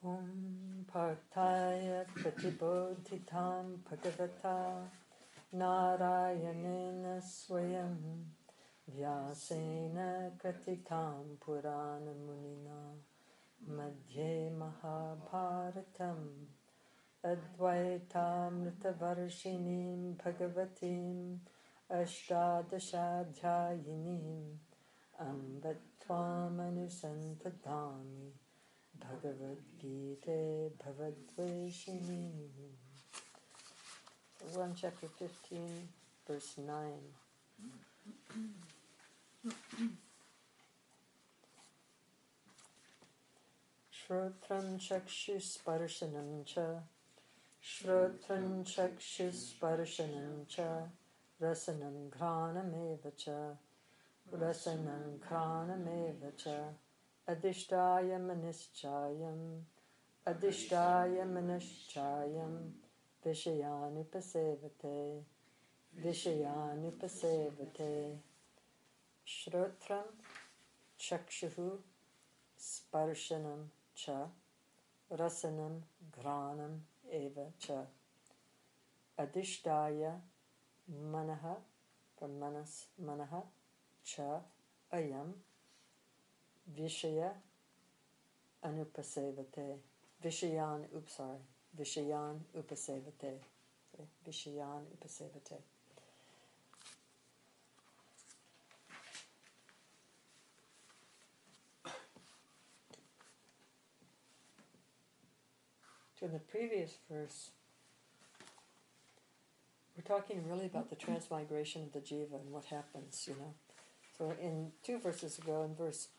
Om Partaya Pratibodhitam Bhagavata Narayanena Swayam Vyasena Katitam Purana Munina Madhye Mahabharatam Advaitamrita Varshinim Bhagavatim Ashtadashadhyayinim Ambattvamanusantatami Bhagavad Gita Bhavadveshini. We're on chapter 15, verse 9. Shrotram chakshusparshanam cha Shrotram chakshusparshanam cha Rasanam ghranameva cha Rasanam ghranameva cha Adhishtaya manischayam Vishayanupasevate Shrotram chakshuhu sparshanam cha Rasanam ghranam eva cha Adhishtaya manaha from manaha cha ayam Vishaya anupasevate Vishayan upasevate Vishayan upasevate. So in the previous verse, we're talking really about the transmigration of the jiva and what happens, So in 2 verses ago, in verse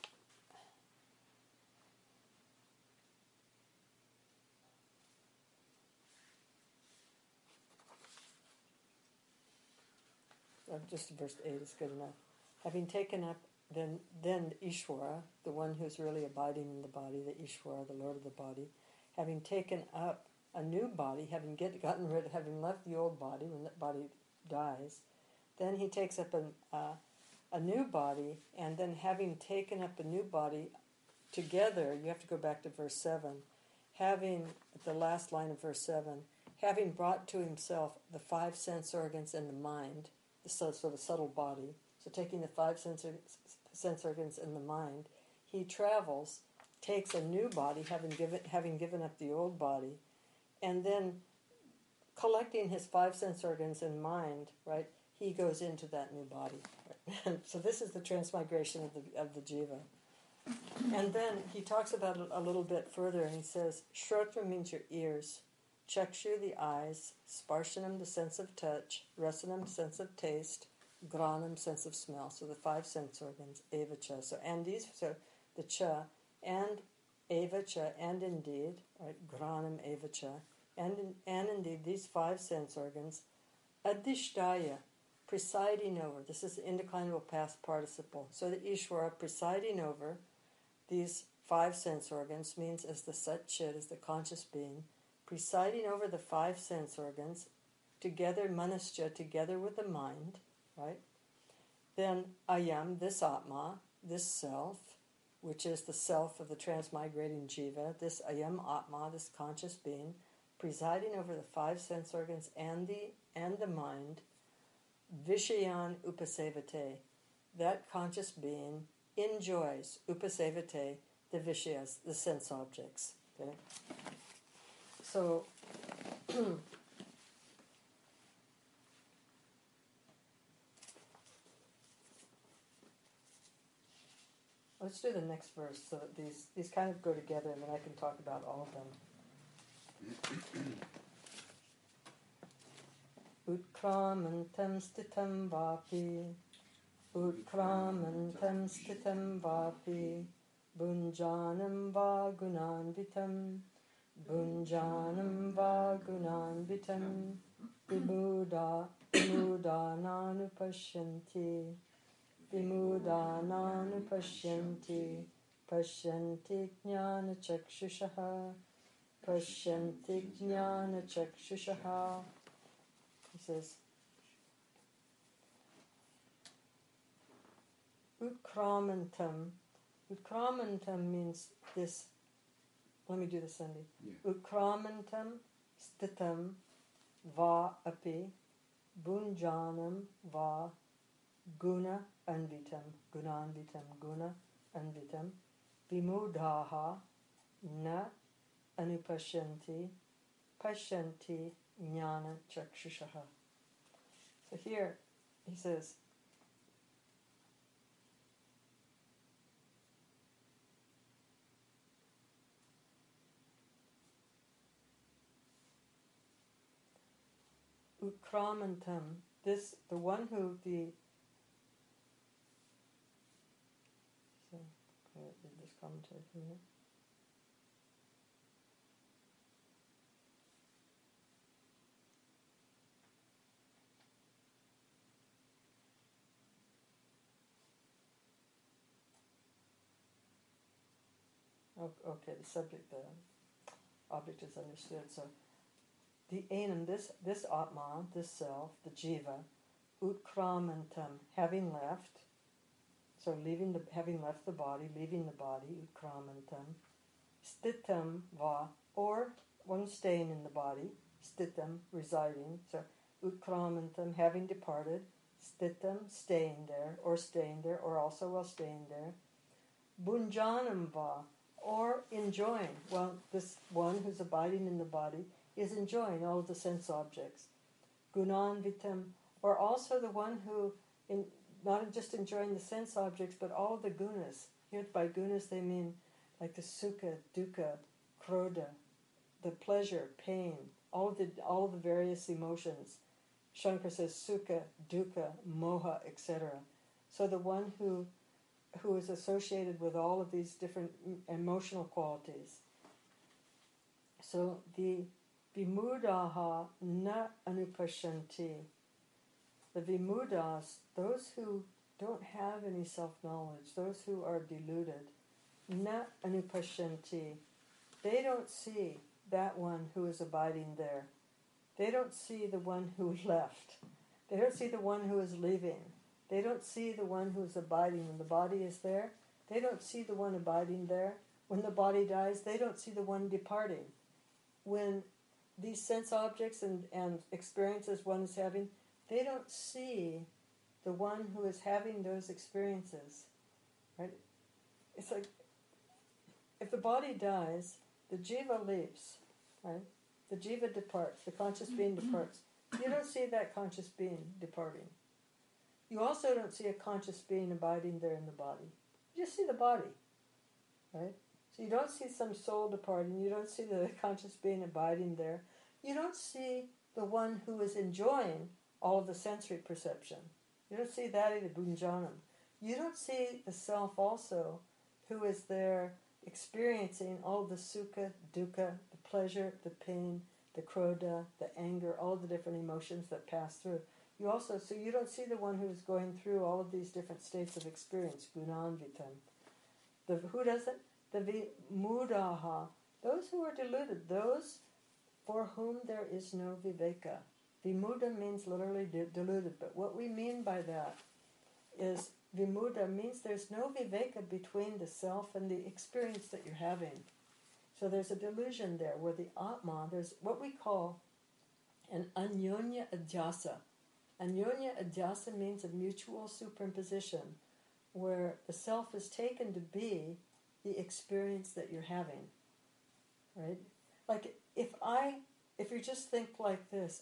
just verse 8 is good enough. Having taken up, then Ishvara, the one who's really abiding in the body, the Ishvara, the Lord of the body, having taken up a new body, having left the old body when that body dies, then he takes up a new body, and then having taken up a new body together, you have to go back to verse 7, having, at the last line of verse 7, having brought to himself the 5 sense organs and the mind, the sort of subtle body, so taking the 5 sense organs and the mind, he travels, takes a new body, having given up the old body, and then collecting his 5 sense organs and mind, right, he goes into that new body. Right? So this is the transmigration of the jiva. And then he talks about it a little bit further, and he says, Shrotra means your ears, Chakshu, the eyes, Sparshanam, the sense of touch, Rasanam, sense of taste, Granam, sense of smell. So the 5 sense organs, Evacha. So the cha, and Evacha, and indeed, right, Granam, Evacha, and indeed these 5 sense organs, Adhishtaya, presiding over. This is the indeclinable past participle. So the Ishvara presiding over these 5 sense organs means as the Sat Chit, as the conscious being, presiding over the 5 sense organs, together, manascha, together with the mind, right? Then ayam, this atma, this self, which is the self of the transmigrating jiva, this ayam atma, this conscious being, presiding over the 5 sense organs and the mind, vishayan upasevate, that conscious being enjoys, upasevate, the vishayas, the sense objects. Okay? So, let's do the next verse so that these kind of go together, and then I can talk about all of them. Utkramantam stitam vapi Utkramantam stitam vapi Bunjanam va gunanvitam Bunjanam va gunanvitam Vimudananupashyanti Pashyanti jnana chakshushaha Pashyanti jnana chakshushaha. He says, Utkramantam. Utkramantam means this let me do the Sandhi. Yeah. Utkramantam stitam va api bunjanam va guna anvitam guna anvitam vimudaha na anupashyanti pashyanti jnana chakshushaha. So here he says, Utkramantam, this, the one who the, so, read this commentary from here. Okay, the subject, the object is understood. So, the enam, this atma, this self, the jiva, utkramantam, having left, so having left the body, leaving the body, utkramantam, stitam va, or one staying in the body, stitam, residing, so utkramantam, having departed, stitam, staying there, or also while staying there, bunjanam va, or enjoying. Well, this one who's abiding in the body is enjoying all of the sense objects. Gunanvitam, or also the one who, not just enjoying the sense objects, but all of the gunas. Here by gunas they mean like the sukha, dukkha, krodha, the pleasure, pain, all of the various emotions. Shankara says sukha, dukkha, moha, etc. So the one who is associated with all of these different emotional qualities. So the vimudaha na anupashyanti. The vimudas, those who don't have any self-knowledge, those who are deluded, na anupashyanti. They don't see that one who is abiding there. They don't see the one who left. They don't see the one who is leaving. They don't see the one who is abiding when the body is there. They don't see the one abiding there. When the body dies, they don't see the one departing. When these sense objects and experiences one is having, they don't see the one who is having those experiences. Right? It's like, if the body dies, the jiva leaves. Right? The jiva departs, the conscious being departs. You don't see that conscious being departing. You also don't see a conscious being abiding there in the body. You just see the body, right? So you don't see some soul departing. You don't see the conscious being abiding there. You don't see the one who is enjoying all of the sensory perception. You don't see that in the bunjanam. You don't see the self also who is there experiencing all the sukha, dukkha, the pleasure, the pain, the krodha, the anger, all the different emotions that pass through. So you don't see the one who is going through all of these different states of experience, gunanvitam. Who doesn't? The vimudaha, those who are deluded, those for whom there is no viveka. Vimuda means literally deluded, but what we mean by that is vimuda means there's no viveka between the self and the experience that you're having. So there's a delusion there where the atma, there's what we call an anyonya adhyasa. Anyonya adhyasa means a mutual superimposition where the self is taken to be the experience that you're having. Right? Like if you just think like this,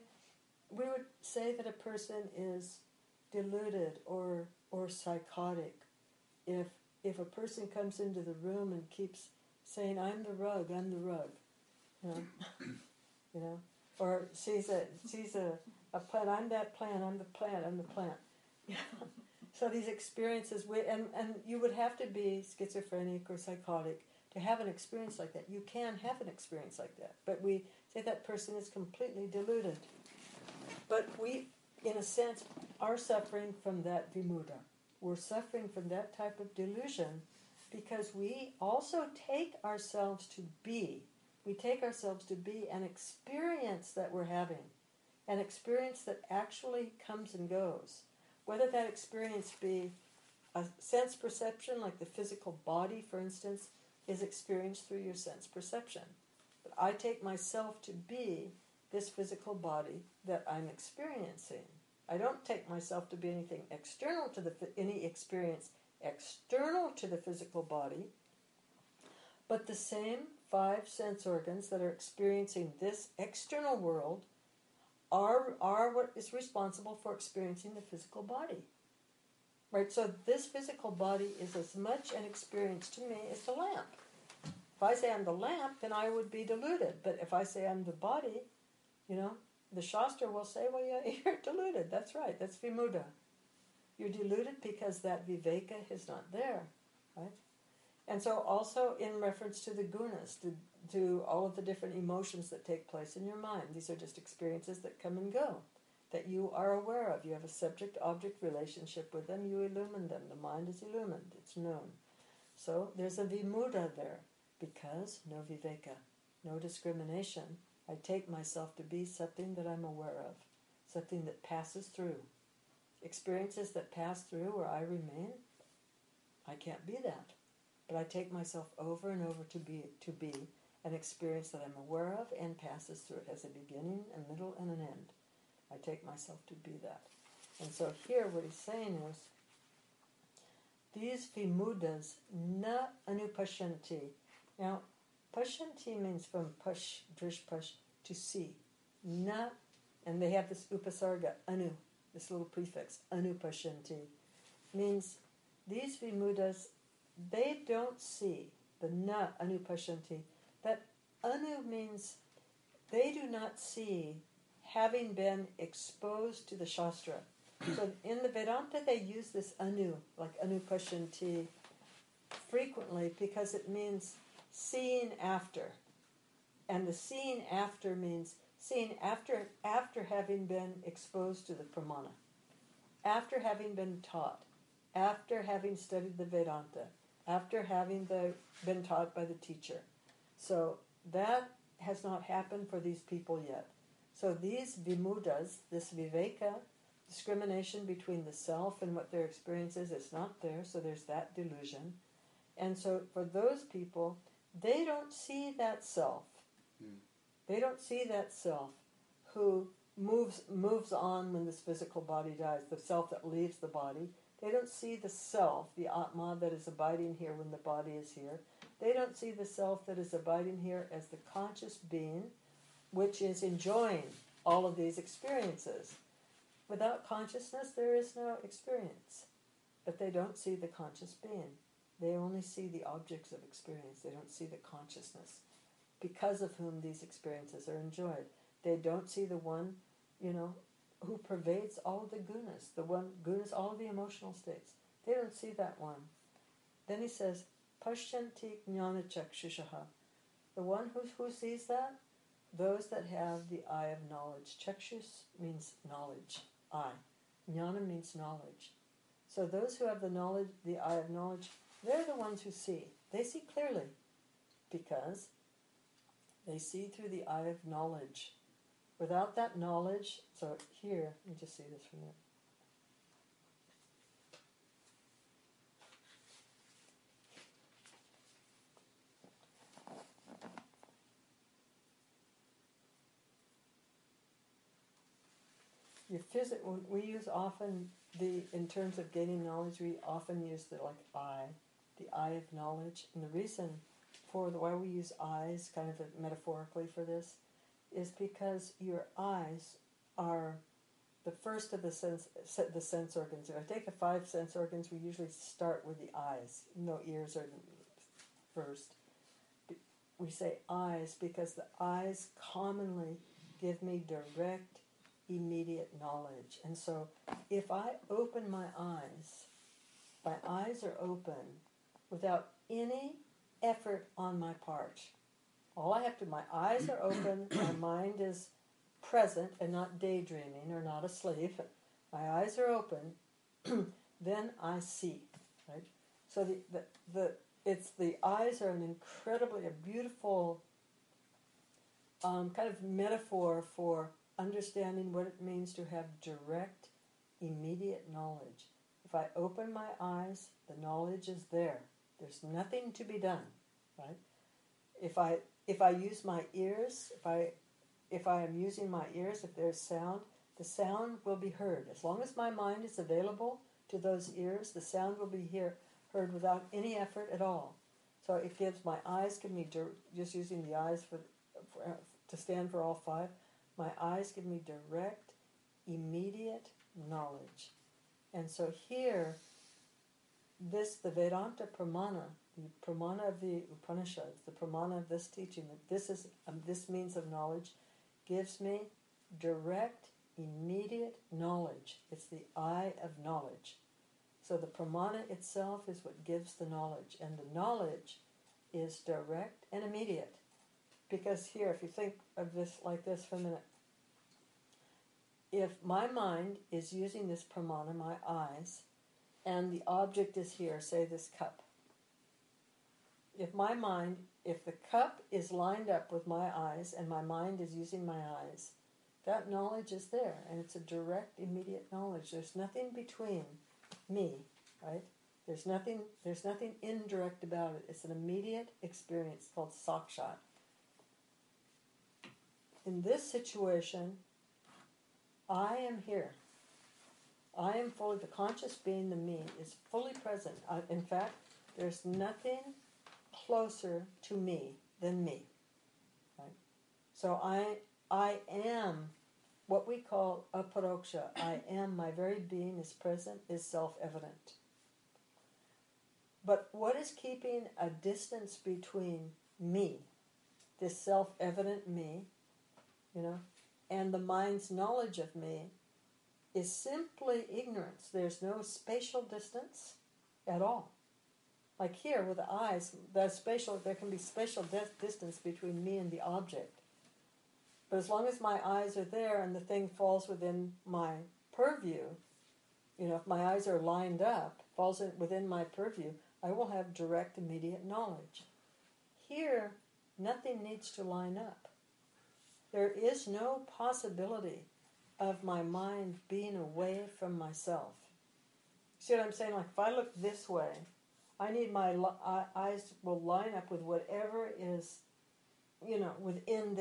we would say that a person is deluded or psychotic if a person comes into the room and keeps saying, I'm the rug, you know, or sees a plant, I'm that plant, I'm the plant, I'm the plant. So these experiences, and you would have to be schizophrenic or psychotic to have an experience like that. You can have an experience like that, but we say that person is completely deluded. But we, in a sense, are suffering from that vimuda. We're suffering from that type of delusion because we also take ourselves to be. We take ourselves to be an experience that we're having, an experience that actually comes and goes. Whether that experience be a sense perception, like the physical body, for instance, is experienced through your sense perception. But I take myself to be this physical body that I'm experiencing. I don't take myself to be anything external to any experience external to the physical body, but the same 5 sense organs that are experiencing this external world are what is responsible for experiencing the physical body. Right? So this physical body is as much an experience to me as the lamp. If I say I'm the lamp, then I would be deluded. But if I say I'm the body, the Shastra will say, well, yeah, you're deluded. That's right. That's vimuda. You're deluded because that viveka is not there. Right? And so also in reference to the gunas, to all of the different emotions that take place in your mind. These are just experiences that come and go, that you are aware of. You have a subject-object relationship with them. You illumine them. The mind is illumined. It's known. So there's a vimuda there because no viveka, no discrimination. I take myself to be something that I'm aware of, something that passes through. Experiences that pass through where I remain, I can't be that. But I take myself over and over to be an experience that I'm aware of and passes through. It has a beginning, a middle, and an end. I take myself to be that. And so here what he's saying is, these vimudas na anupashyanti. Now, pashyanti means from pash, drish pash, to see. Na, and they have this upasarga, anu, this little prefix, anupashyanti, means these vimudas, they don't see, the na anupashyanti. That anu means they do not see having been exposed to the Shastra. So in the Vedanta they use this anu, like anupashyanti, frequently because it means seeing after. And the seeing after means seeing after having been exposed to the pramana, after having been taught, after having studied the Vedanta, after having been taught by the teacher. So that has not happened for these people yet. So these vimudas, this viveka, discrimination between the self and what their experience is not there, so there's that delusion. And so for those people, they don't see that self. They don't see that self who moves on when this physical body dies, the self that leaves the body. They don't see the self, the Atma, that is abiding here when the body is here. They don't see the self that is abiding here as the conscious being, which is enjoying all of these experiences. Without consciousness, there is no experience. But they don't see the conscious being. They only see the objects of experience. They don't see the consciousness, because of whom these experiences are enjoyed. They don't see the one, who pervades all the gunas, all of the emotional states. They don't see that one. Then he says, Pashyanti jnana chakshushaha. The one who sees that? Those that have the eye of knowledge. Chakshus means knowledge, eye. Jnana means knowledge. So those who have the eye of knowledge, they're the ones who see. They see clearly because they see through the eye of knowledge. Without that knowledge, so here, let me just see this for a minute. We use often in terms of gaining knowledge, we often use the eye of knowledge. And the reason for why we use eyes, kind of metaphorically for this, is because your eyes are the first of the sense organs. If I take the 5 sense organs, we usually start with the eyes. No, ears are first. We say eyes because the eyes commonly give me direct, immediate knowledge. And so if I open my eyes are open without any effort on my part. My eyes are open, my mind is present and not daydreaming or not asleep. My eyes are open, then I see. Right? So the eyes are a beautiful kind of metaphor for understanding what it means to have direct, immediate knowledge. If I open my eyes, the knowledge is there. There's nothing to be done. right? If I use my ears, if I am using my ears, if there's sound, the sound will be heard. As long as my mind is available to those ears, the sound will be heard without any effort at all. So it gives my eyes, give me just using the eyes to stand for all five. My eyes give me direct, immediate knowledge. And so here, the Vedanta Pramana, the Pramana of the Upanishads, the Pramana of this teaching, that this means of knowledge, gives me direct, immediate knowledge. It's the eye of knowledge. So the Pramana itself is what gives the knowledge, and the knowledge is direct and immediate. Because here, if you think of this like this for a minute, if my mind is using this Pramana, my eyes, and the object is here, say this cup. If the cup is lined up with my eyes and my mind is using my eyes, that knowledge is there, and it's a direct, immediate knowledge. There's nothing between me, right? There's nothing indirect about it. It's an immediate experience called sakshat. In this situation, I am here. I am fully, the conscious being, the me, is fully present. In fact, there's nothing closer to me than me. Right? So I am what we call aparoksha. I am, my very being is present, is self-evident. But what is keeping a distance between me, this self-evident me, and the mind's knowledge of me, is simply ignorance. There's no spatial distance at all. Like here with the eyes, there can be spatial distance between me and the object. But as long as my eyes are there and the thing falls within my purview, if my eyes are lined up, falls within my purview, I will have direct, immediate knowledge. Here, nothing needs to line up. There is no possibility of my mind being away from myself. See what I'm saying? Like if I look this way, I need my eyes will line up with whatever is, within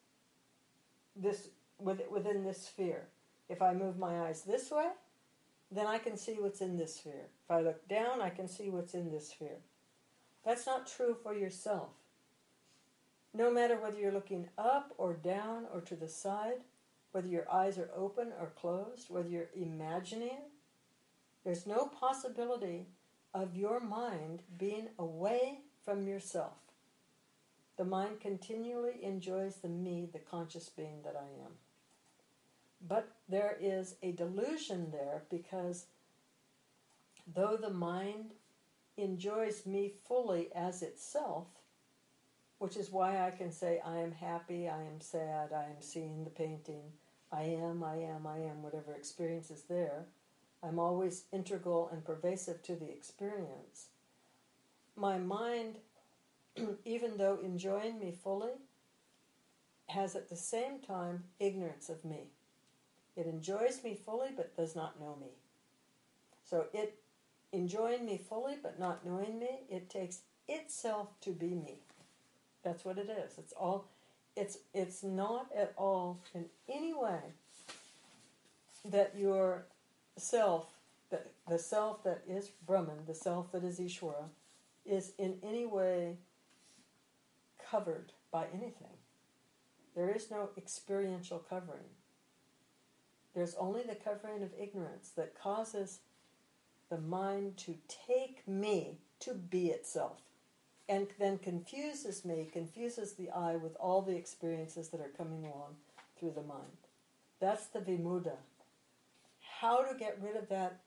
within this sphere. If I move my eyes this way, then I can see what's in this sphere. If I look down, I can see what's in this sphere. That's not true for yourself. No matter whether you're looking up or down or to the side, whether your eyes are open or closed, whether you're imagining, there's no possibility of your mind being away from yourself. The mind continually enjoys the me, the conscious being that I am. But there is a delusion there, because though the mind enjoys me fully as itself, which is why I can say I am happy, I am sad, I am seeing the painting, I am, whatever experience is there, I'm always integral and pervasive to the experience. My mind, even though enjoying me fully, has at the same time ignorance of me. It enjoys me fully but does not know me. So it enjoying me fully but not knowing me, it takes itself to be me. That's what it is. It's not at all in any way that your self, the self that is Brahman, the self that is Ishvara, is in any way covered by anything. There is no experiential covering. There's only the covering of ignorance that causes the mind to take me to be itself, and then confuses the I with all the experiences that are coming along through the mind. That's the vimuda. How to get rid of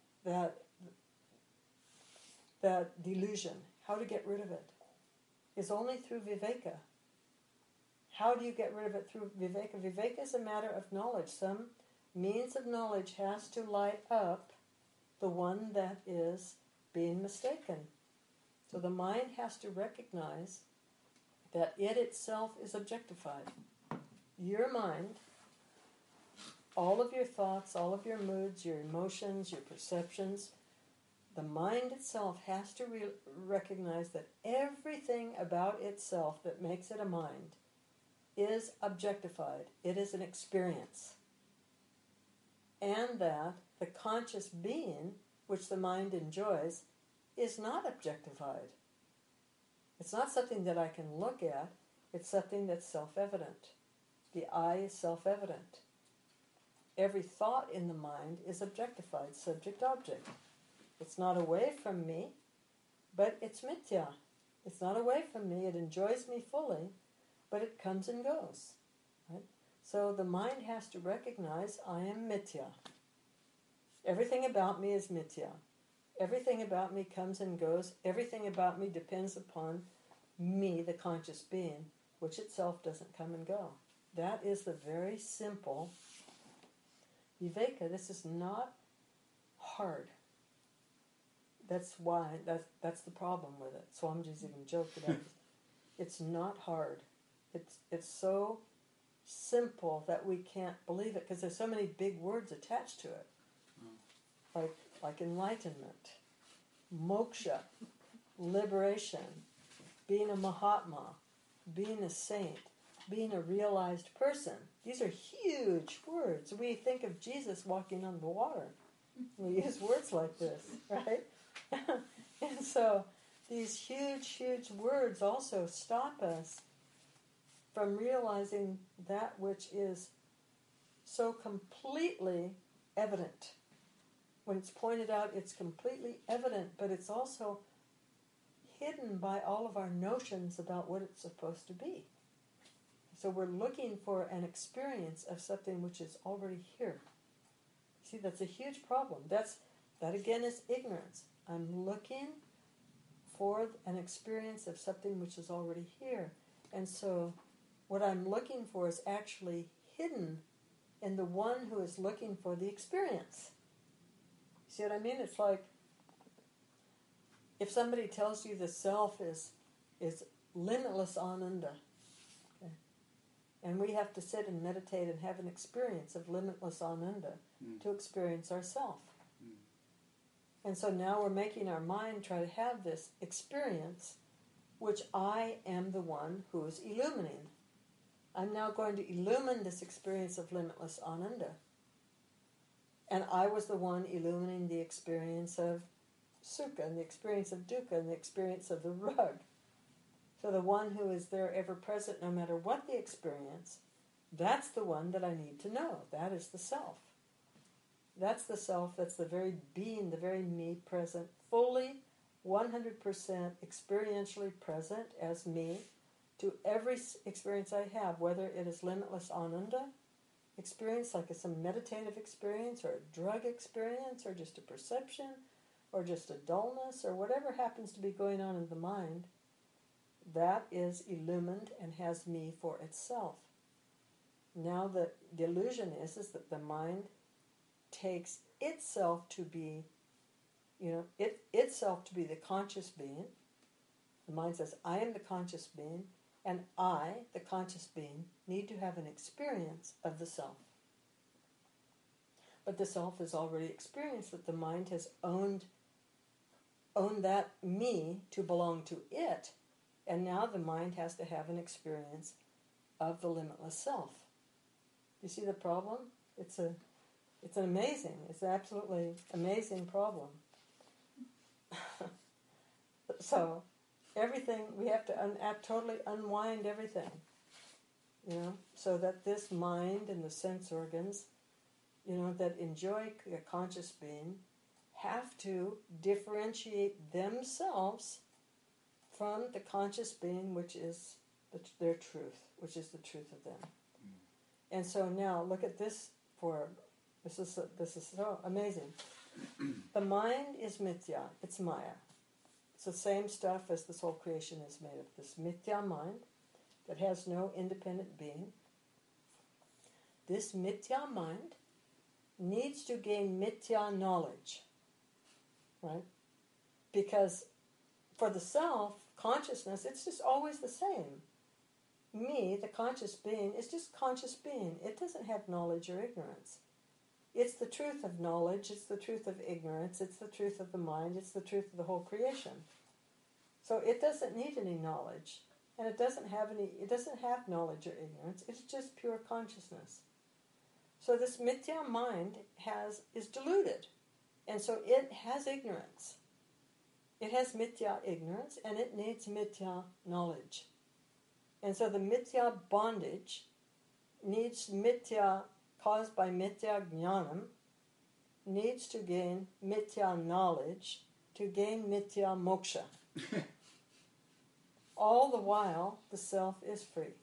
that delusion, how to get rid of it, is only through viveka. How do you get rid of it through viveka? Viveka is a matter of knowledge. Some means of knowledge has to light up the one that is being mistaken. So the mind has to recognize that it itself is objectified. Your mind, all of your thoughts, all of your moods, your emotions, your perceptions, The mind itself has to recognize that everything about itself that makes it a mind is objectified. It is an experience. And that the conscious being, which the mind enjoys, is not objectified. It's not something that I can look at. It's something that's self-evident. The I is self-evident. Every thought in the mind is objectified, subject-object. It's not away from me, but it's mithya. It's not away from me. It enjoys me fully, but it comes and goes. Right? So the mind has to recognize I am mithya. Everything about me is mithya. Everything about me comes and goes. Everything about me depends upon me, the conscious being, which itself doesn't come and go. That is the very simple viveka. This is not hard. That's why, that's the problem with it. Swamiji's even joked about it. It's not hard. It's so simple that we can't believe it because there's so many big words attached to it. Like enlightenment, moksha, liberation, being a Mahatma, being a saint, being a realized person. These are huge words. We think of Jesus walking on the water. We use words like this, right? And so these huge, huge words also stop us from realizing that which is so completely evident. When it's pointed out, it's completely evident, but it's also hidden by all of our notions about what it's supposed to be. So we're looking for an experience of something which is already here. See, that's a huge problem. That again is ignorance. I'm looking for an experience of something which is already here. And so what I'm looking for is actually hidden in the one who is looking for the experience. See what I mean? It's like if somebody tells you the self is limitless ananda, okay? And we have to sit and meditate and have an experience of limitless ananda to experience ourself. And so now we're making our mind try to have this experience, which I am the one who is illumining. I'm now going to illumine this experience of limitless ananda. And I was the one illumining the experience of sukha, and the experience of dukkha, and the experience of the rug. So the one who is there ever present no matter what the experience, that's the one that I need to know. That is the self. That's the self, that's the very being, the very me present, fully, 100% experientially present as me to every experience I have, whether it is limitless ananda experience, like it's a meditative experience, or a drug experience, or just a perception, or just a dullness, or whatever happens to be going on in the mind, that is illumined and has me for itself. Now the illusion is that the mind takes itself to be, itself to be the conscious being. The mind says, I am the conscious being, and I, the conscious being, need to have an experience of the self. But the self has already experienced that the mind has owned that me to belong to it, and now the mind has to have an experience of the limitless self. You see the problem? It's an absolutely amazing problem. So everything, we have to totally unwind everything, so that this mind and the sense organs, that enjoy a conscious being, have to differentiate themselves from the conscious being, which is their truth, which is the truth of them. And so now look at this form. This is so amazing. The mind is mithya, it's maya. It's the same stuff as this whole creation is made of. This mithya mind that has no independent being. This mithya mind needs to gain mithya knowledge, right? Because for the self, consciousness, it's just always the same. Me, the conscious being, is just conscious being. It doesn't have knowledge or ignorance. It's the truth of knowledge, it's the truth of ignorance, it's the truth of the mind, it's the truth of the whole creation. So it doesn't need any knowledge, and it doesn't have knowledge or ignorance, it's just pure consciousness. So this mithya mind is deluded, and so it has ignorance. It has mithya ignorance, and it needs mithya knowledge. And so the mithya bondage needs mithya, caused by mithya jnanam, needs to gain mithya knowledge to gain mithya moksha. All the while, the self is free.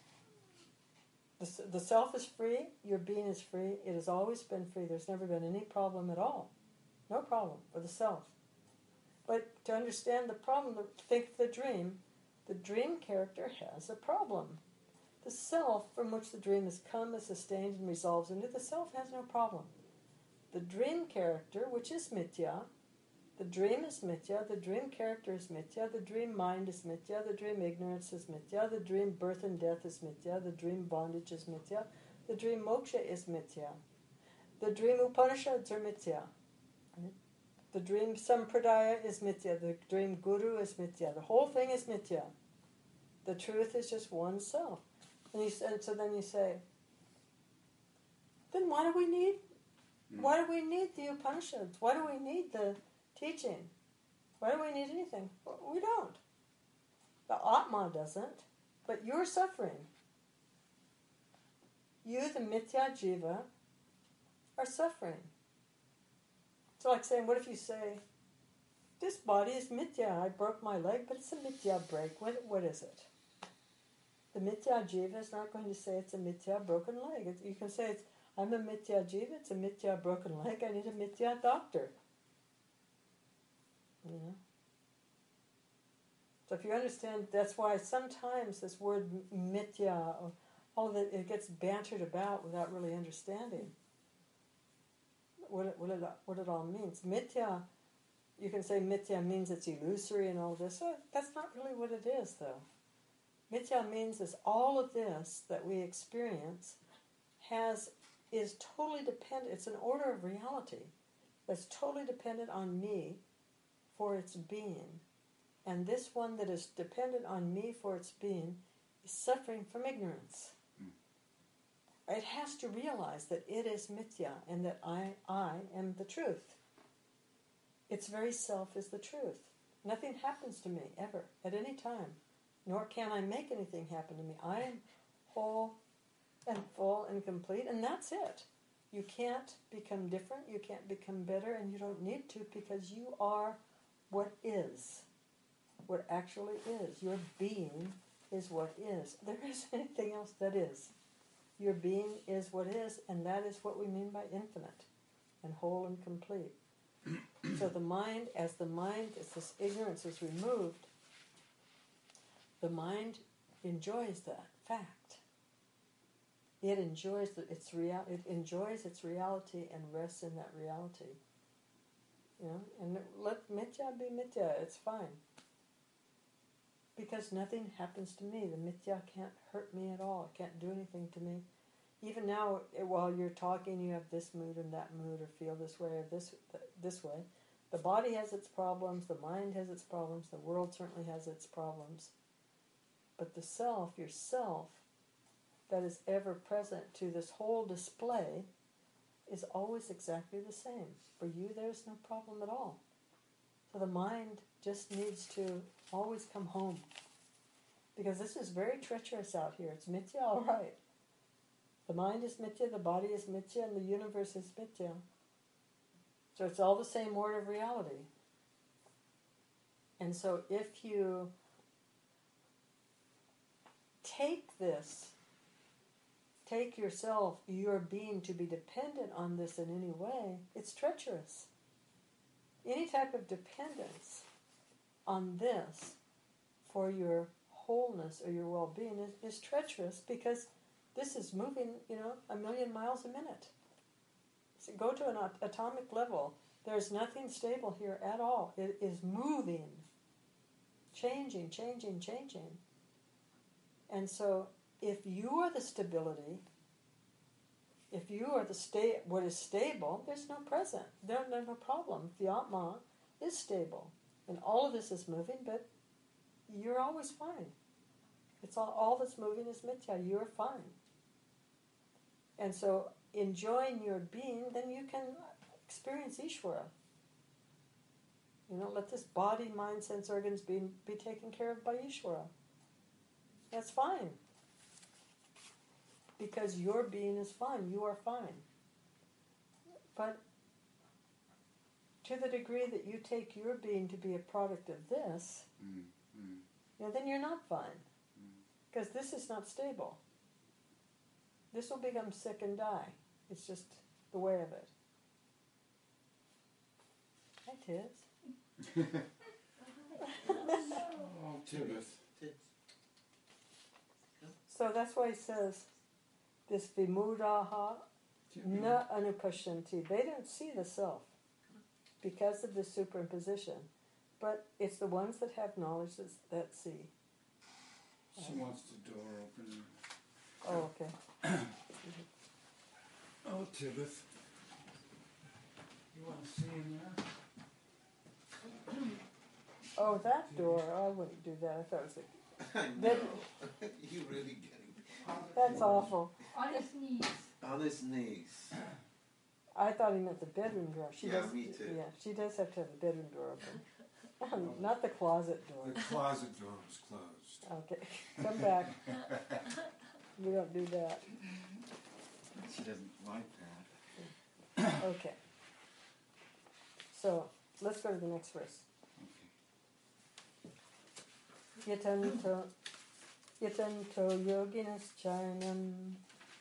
The self is free, your being is free, it has always been free. There's never been any problem at all. No problem with the self. But to understand the problem, think of the dream character has a problem. The self from which the dream has come, is sustained, and resolves into, the self has no problem. The dream character, which is mithya, the dream is mithya, the dream character is mithya, the dream mind is mithya, the dream ignorance is mithya, the dream birth and death is mithya, the dream bondage is mithya, the dream moksha is mithya, the dream Upanishads are mithya, the dream sampradaya is mithya, the dream guru is mithya, the whole thing is mithya. The truth is just one self. And so then you say, then why do we need the Upanishads? Why do we need the teaching? Why do we need anything? Well, we don't. The Atma doesn't, but you're suffering. You, the mithya jiva, are suffering. It's like saying, what if you say, this body is mithya, I broke my leg, but it's a mithya break. What is it? The mithya jiva is not going to say it's a mithya broken leg. You can say, I'm a mithya jiva, it's a mithya broken leg, I need a mithya doctor. You know? So if you understand, that's why sometimes this word mithya, all of it gets bantered about without really understanding what it all means. Mithya, you can say mithya means it's illusory and all this. That's not really what it is, though. Mithya means is all of this that we experience is totally dependent. It's an order of reality that's totally dependent on me for its being. And this one that is dependent on me for its being is suffering from ignorance. It has to realize that it is mithya and that I am the truth. Its very self is the truth. Nothing happens to me ever, at any time. Nor can I make anything happen to me. I am whole and full and complete, and that's it. You can't become different, you can't become better, and you don't need to, because you are what is. What actually is. Your being is what is. There isn't anything else that is. Your being is what is, and that is what we mean by infinite and whole and complete. So as this ignorance is removed, the mind enjoys that fact. It enjoys its reality and rests in that reality. You know, and let mithya be mithya. It's fine, because nothing happens to me. The mithya can't hurt me at all. It can't do anything to me. Even now, while you're talking, you have this mood and that mood, or feel this way or this way. The body has its problems. The mind has its problems. The world certainly has its problems. But the self, yourself, that is ever present to this whole display, is always exactly the same. For you, there's no problem at all. So the mind just needs to always come home. Because this is very treacherous out here. It's mithya, all right. The mind is mithya, the body is mithya, and the universe is mithya. So it's all the same order of reality. And so if you take yourself, your being, to be dependent on this in any way, it's treacherous. Any type of dependence on this for your wholeness or your well-being is treacherous, because this is moving, 1 million miles a minute. So go to an atomic level. There's nothing stable here at all. It is moving, changing. And so if you are the stability, If you are what is stable, there's no present. There's no problem. The Atma is stable. And all of this is moving, but you're always fine. It's all that's moving is mithya. You're fine. And so, enjoying your being, then you can experience Ishvara. Let this body, mind, sense organs be taken care of by Ishvara. That's fine. Because your being is fine. You are fine. But to the degree that you take your being to be a product of this, then you're not fine. Because this is not stable. This will become sick and die. It's just the way of it. Hi, Tiz. Oh, Tibbeth. So that's why he says, this vimudaha na anupashyanti. They don't see the self because of the superimposition. But it's the ones that have knowledge that see. She wants the door open. Oh, okay. Oh, Tibbeth. You want to see in there? Oh, that door. I wouldn't do that. I thought it was I know. You really getting that's awful. On his knees. on his knees. I thought he meant the bedroom door. She Yeah, does, me too. Yeah, she does have to have the bedroom door open. Not the closet door. The closet door was closed. Okay, come back. We don't do that. She doesn't like that. Okay. So, let's go to the next verse. Yatanto yoginas chainam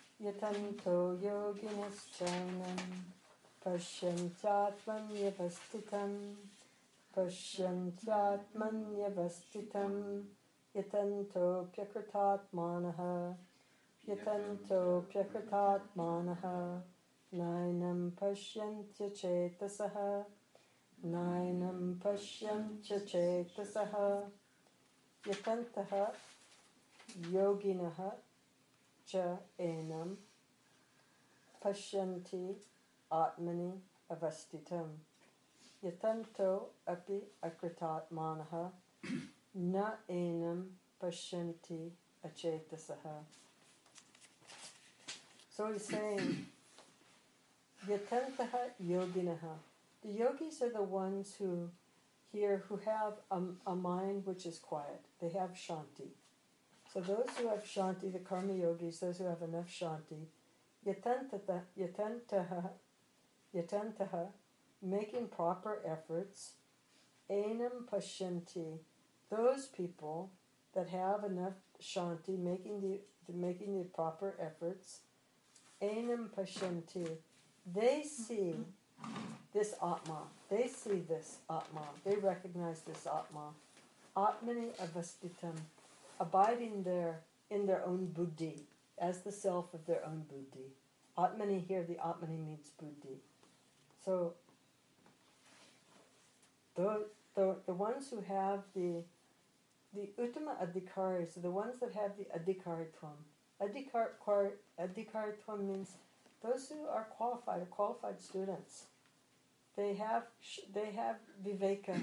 pashyantyatmanyavastitam yatanto pyakritatmanaha nainam pashyantya chetasaha yatantaha yoginaha cha enam pashyanti atmani avastitam yatanto api akritatmanaha na enam pashyanti achetasaha. So he's saying yatantaha yoginaha. The yogis are the ones who have a mind which is quiet. They have shanti. So those who have shanti, the karma yogis, those who have enough shanti, yatantaha, making proper efforts, enam pashyanti, those people that have enough shanti, making the proper efforts, enam pashyanti, they see this Atma. They see this Atma. They recognize this Atma. Atmani avastitam, abiding there in their own buddhi, as the self of their own buddhi. Atmani here, the Atmani means buddhi. So, the ones who have the Uttama Adhikaris, the ones that have the Adhikaritvam. Adhikaritvam means those who are qualified students. They have viveka.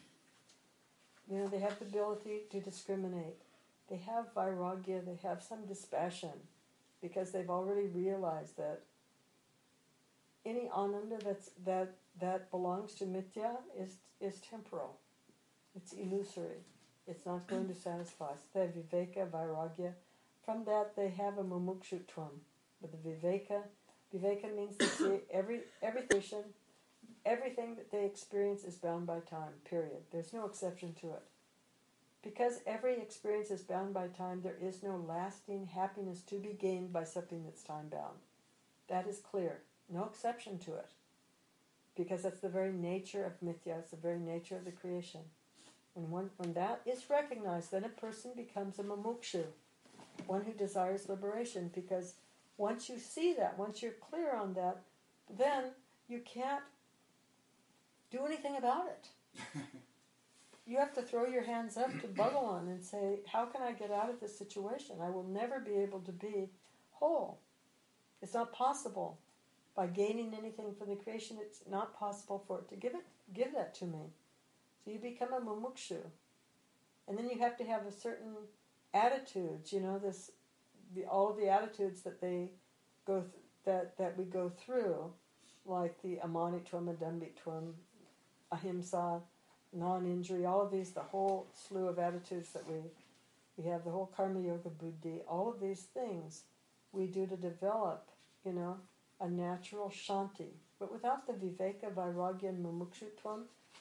They have the ability to discriminate. They have vairagya. They have some dispassion, because they've already realized that any ananda that belongs to mithya is temporal. It's illusory. It's not going to satisfy. So they have viveka, vairagya. From that, they have a mumukshutvam. But the viveka means they see everything that they experience is bound by time, period. There's no exception to it. Because every experience is bound by time, there is no lasting happiness to be gained by something that's time-bound. That is clear. No exception to it. Because that's the very nature of mithya, it's the very nature of the creation. And when that is recognized, then a person becomes a mumukshu, one who desires liberation, because once you see that, once you're clear on that, then you can't do anything about it. You have to throw your hands up to Bhagavan and say, how can I get out of this situation? I will never be able to be whole. It's not possible. By gaining anything from the creation, it's not possible for it to give that to me. So you become a mumukshu. And then you have to have a certain attitudes, all of the attitudes that they that we go through, like the amanitvam, adambitvam, ahimsa, non-injury, all of these, the whole slew of attitudes that we have, the whole karma yoga buddhi, all of these things we do to develop, a natural shanti. But without the viveka, vairagya, and mumukshutvam,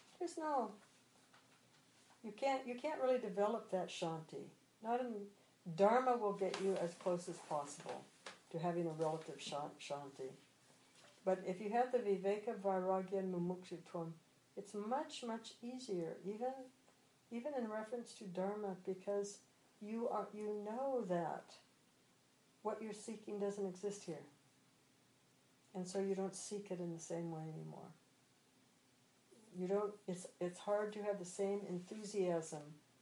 you can't really develop that shanti. Dharma will get you as close as possible to having a relative shanti. But if you have the viveka, vairagya, and mumukshutvam, it's much, much easier, even in reference to dharma, because you know that what you're seeking doesn't exist here. And so you don't seek it in the same way anymore. It's hard to have the same enthusiasm,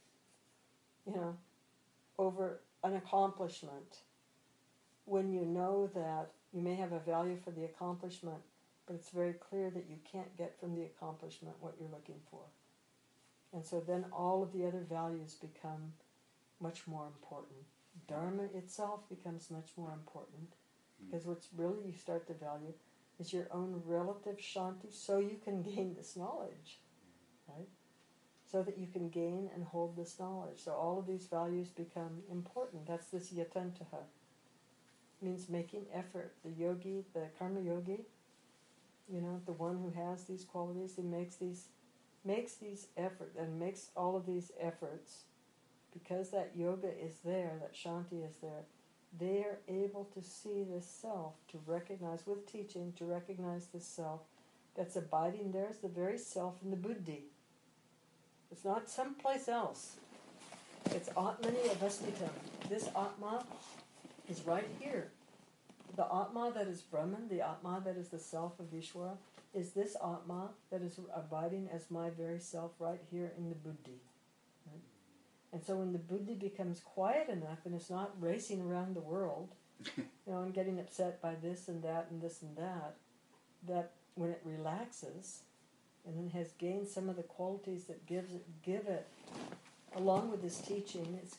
over an accomplishment when you know that you may have a value for the accomplishment, but it's very clear that you can't get from the accomplishment what you're looking for. And so then all of the other values become much more important. Dharma itself becomes much more important, because what's really you start to value is your own relative shanti, so you can gain this knowledge, right? So that you can gain and hold this knowledge. So all of these values become important. That's this yatantaha. Means making effort. The yogi, the karma yogi, the one who has these qualities, he makes these efforts and makes all of these efforts, because that yoga is there, that shanti is there. They are able to see this self, to recognize with teaching, to recognize this self that's abiding there is the very self in the buddhi. It's not someplace else. It's Atmani Avasthitam. This Atma is right here. The Atma that is Brahman, the Atma that is the self of Ishvara, is this Atma that is abiding as my very self right here in the buddhi. Right? And so when the buddhi becomes quiet enough and it's not racing around the world, and getting upset by this and that and this and that when it relaxes and then has gained some of the qualities that give it, along with this teaching, it's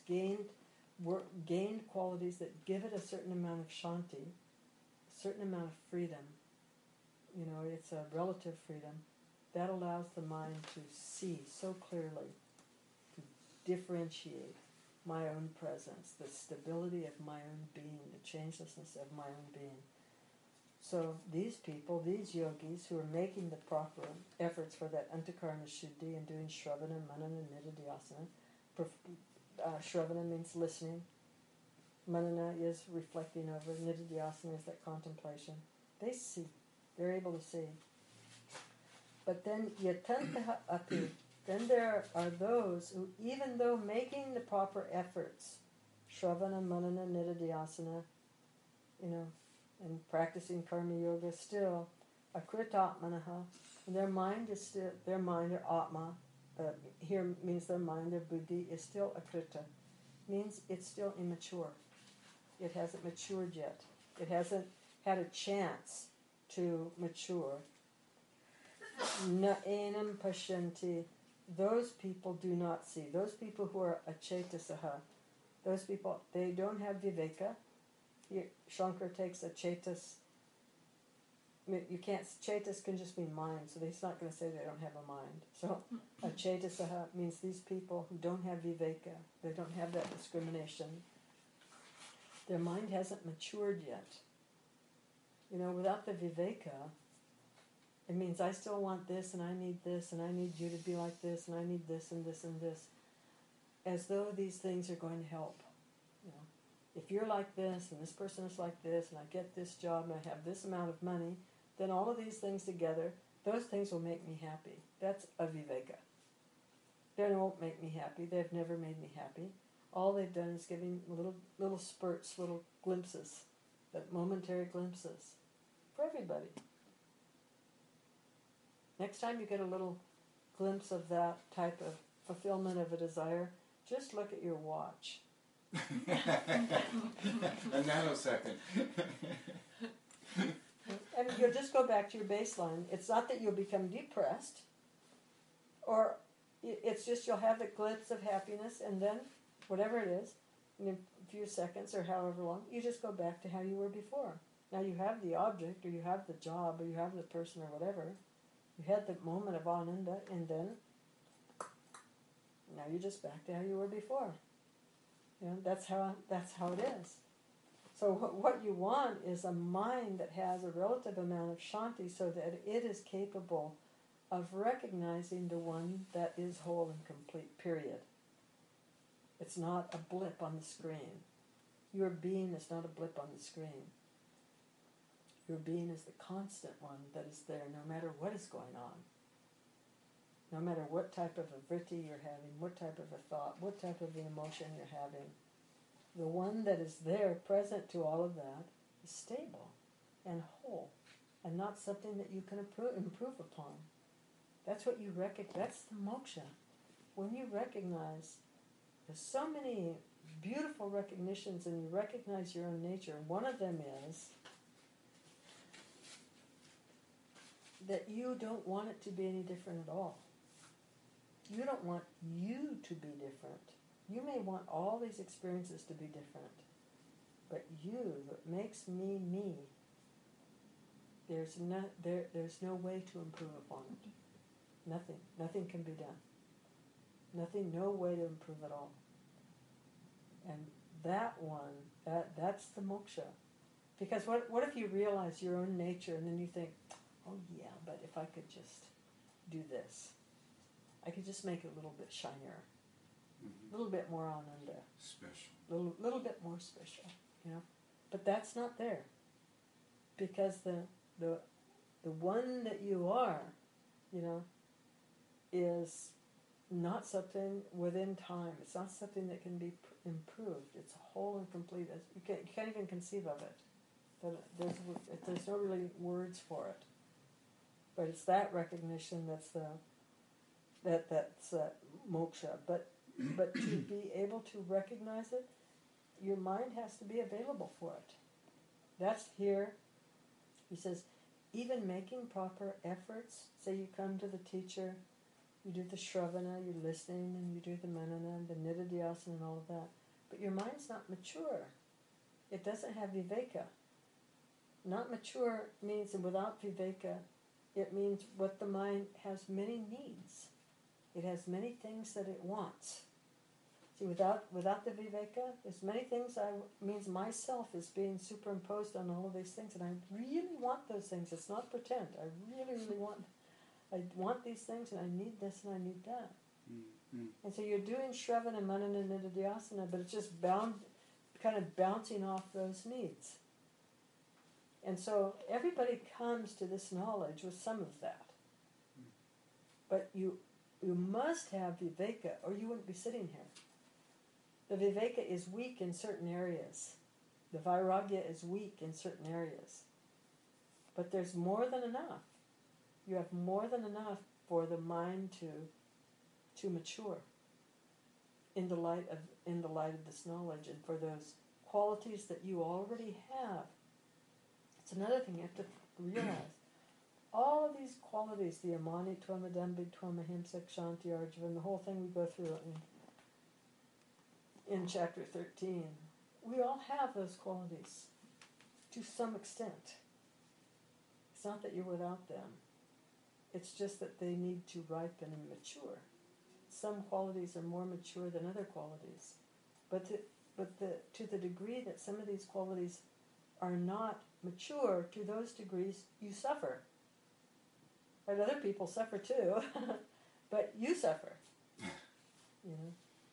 gained qualities that give it a certain amount of shanti, a certain amount of freedom. It's a relative freedom that allows the mind to see so clearly, to differentiate my own presence, the stability of my own being, the changelessness of my own being. So these people, these yogis who are making the proper efforts for that antakarana shuddhi and doing shravana, manana, nididhyasana. Shravana means listening. Manana is reflecting over. Nididhyasana is that contemplation. They see. They're able to see. But then yatantaha api. Then there are those who, even though making the proper efforts, shravana, manana, nididhyasana, and practicing karma yoga, still akritatmanaha, their mind, their atma, here means their mind, their buddhi is still akrita, means it's still immature. It hasn't matured yet. It hasn't had a chance to mature. Na enam pashanti. Those people do not see. Those people who are achetasaha, those people, they don't have viveka. Here, Shankar takes a chetas. Chetas can just mean mind, so he's not going to say they don't have a mind. So a chetasaha means these people who don't have viveka. They don't have that discrimination. Their mind hasn't matured yet. Without the viveka, it means I still want this, and I need this, and I need you to be like this, and I need this, and this, and this. As though these things are going to help. If you're like this, and this person is like this, and I get this job, and I have this amount of money, then all of these things together, those things will make me happy. That's aviveka. They won't make me happy. They've never made me happy. All they've done is giving little spurts, little glimpses, but momentary glimpses for everybody. Next time you get a little glimpse of that type of fulfillment of a desire, just look at your watch. A nanosecond. And you'll just go back to your baseline. It's not that you'll become depressed, or it's just you'll have a glimpse of happiness, and then whatever it is, in a few seconds or however long, you just go back to how you were before. Now you have the object, or you have the job, or you have the person, or whatever. You had the moment of ananda, and then now you're just back to how you were before. You know, that's how it is. So what you want is a mind that has a relative amount of shanti, so that it is capable of recognizing the one that is whole and complete, period. It's not a blip on the screen. Your being is not a blip on the screen. Your being is the constant one that is there no matter what is going on. No matter what type of a vritti you're having, what type of a thought, what type of an emotion you're having, the one that is there, present to all of that, is stable and whole, and not something that you can improve upon. That's what you recognize. That's the moksha. When you recognize, there's so many beautiful recognitions, and you recognize your own nature. One of them is that you don't want it to be any different at all. You don't want you to be different. You may want all these experiences to be different, but you, what makes me, me, there's no way to improve upon it. Nothing can be done. No way to improve at all. And that one, that's the moksha. Because what if you realize your own nature, and then you think, oh yeah, but if I could just do this, I could just make it a little bit shinier, a little bit more ananda, Special. little bit more special, you know. But that's not there, because the one that you are, you know, is not something within time. It's not something that can be improved. It's whole and complete. You can't even conceive of it. But there's no really words for it. But it's that recognition that's moksha. But to be able to recognize it, your mind has to be available for it. That's here. He says, even making proper efforts. Say you come to the teacher, you do the shravana, you're listening, and you do the manana and the nididhyasana and all of that. But your mind's not mature. It doesn't have viveka. Not mature means, and without viveka, it means what the mind has many needs. It has many things that it wants. See, without the viveka, there's many things. Means myself is being superimposed on all of these things, and I really want those things. It's not pretend. I really, really want. I want these things, and I need this, and I need that. Mm-hmm. And so you're doing shravana, manana, nididhyasana, but it's just kind of bouncing off those needs. And so everybody comes to this knowledge with some of that. But you must have viveka, or you wouldn't be sitting here. The viveka is weak in certain areas. The vairagya is weak in certain areas. But there's more than enough. You have more than enough for the mind to mature in the light of this knowledge, and for those qualities that you already have. It's another thing you have to realize. All of these qualities, the amani, tvama, dambi, tvama, ahimsa, kshanti, arjava, and the whole thing we go through in chapter 13, we all have those qualities to some extent. It's not that you're without them. It's just that they need to ripen and mature. Some qualities are more mature than other qualities. But to the degree that some of these qualities are not mature, to those degrees you suffer. And other people suffer too, but you suffer. You know?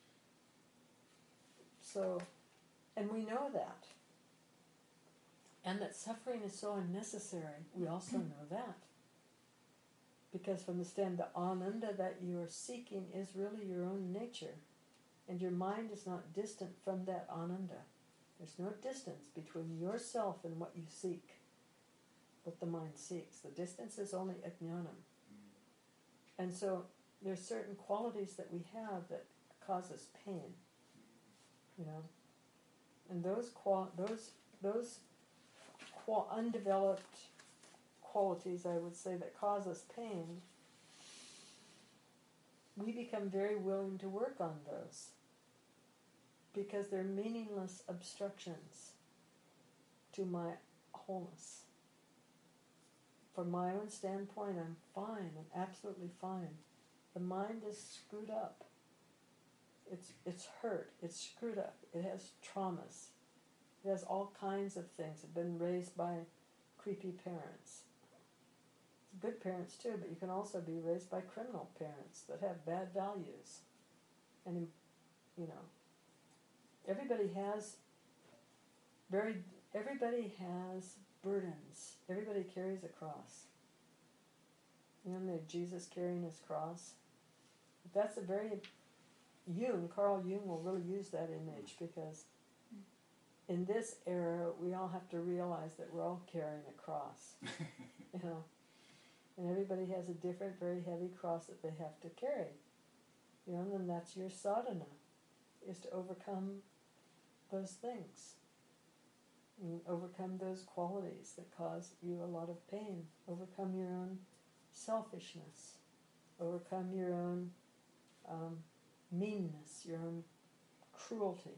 So, and we know that. And that suffering is so unnecessary, we also know that. Because from the stand, the ananda that you are seeking is really your own nature. And your mind is not distant from that ananda. There's no distance between yourself and what you seek, what the mind seeks. The distance is only ajnanam. And so there's certain qualities that we have that cause us pain. You know, And those undeveloped qualities, I would say, that cause us pain, we become very willing to work on those because they're meaningless obstructions to my wholeness. From my own standpoint, I'm fine. I'm absolutely fine. The mind is screwed up. It's hurt. It's screwed up. It has traumas. It has all kinds of things. It's been raised by creepy parents. It's good parents too, but you can also be raised by criminal parents that have bad values. And you know, everybody has burdens. Everybody carries a cross. You know, Jesus carrying his cross. That's a very Carl Jung will really use that image because in this era we all have to realize that we're all carrying a cross. You know. And everybody has a different, very heavy cross that they have to carry. You know, and that's your sadhana, is to overcome those things. And overcome those qualities that cause you a lot of pain. Overcome your own selfishness. Overcome your own meanness, your own cruelty.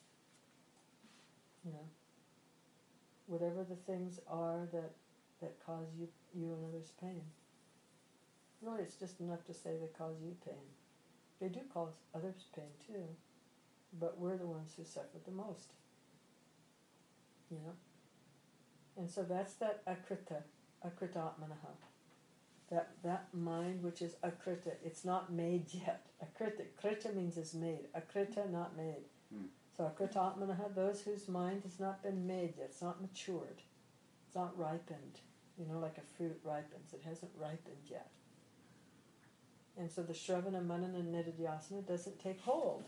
You know, whatever the things are that cause you and others pain. Really, it's just enough to say they cause you pain. They do cause others pain too, but we're the ones who suffer the most. You know? And so that's that akrita atmanaha. That mind which is akrita, it's not made yet. Krita means is made. Akrita, not made. So akrita atmanaha, those whose mind has not been made yet, it's not matured, it's not ripened. You know, like a fruit ripens, it hasn't ripened yet. And so the Shravana, Manana, and Nididhyasana doesn't take hold.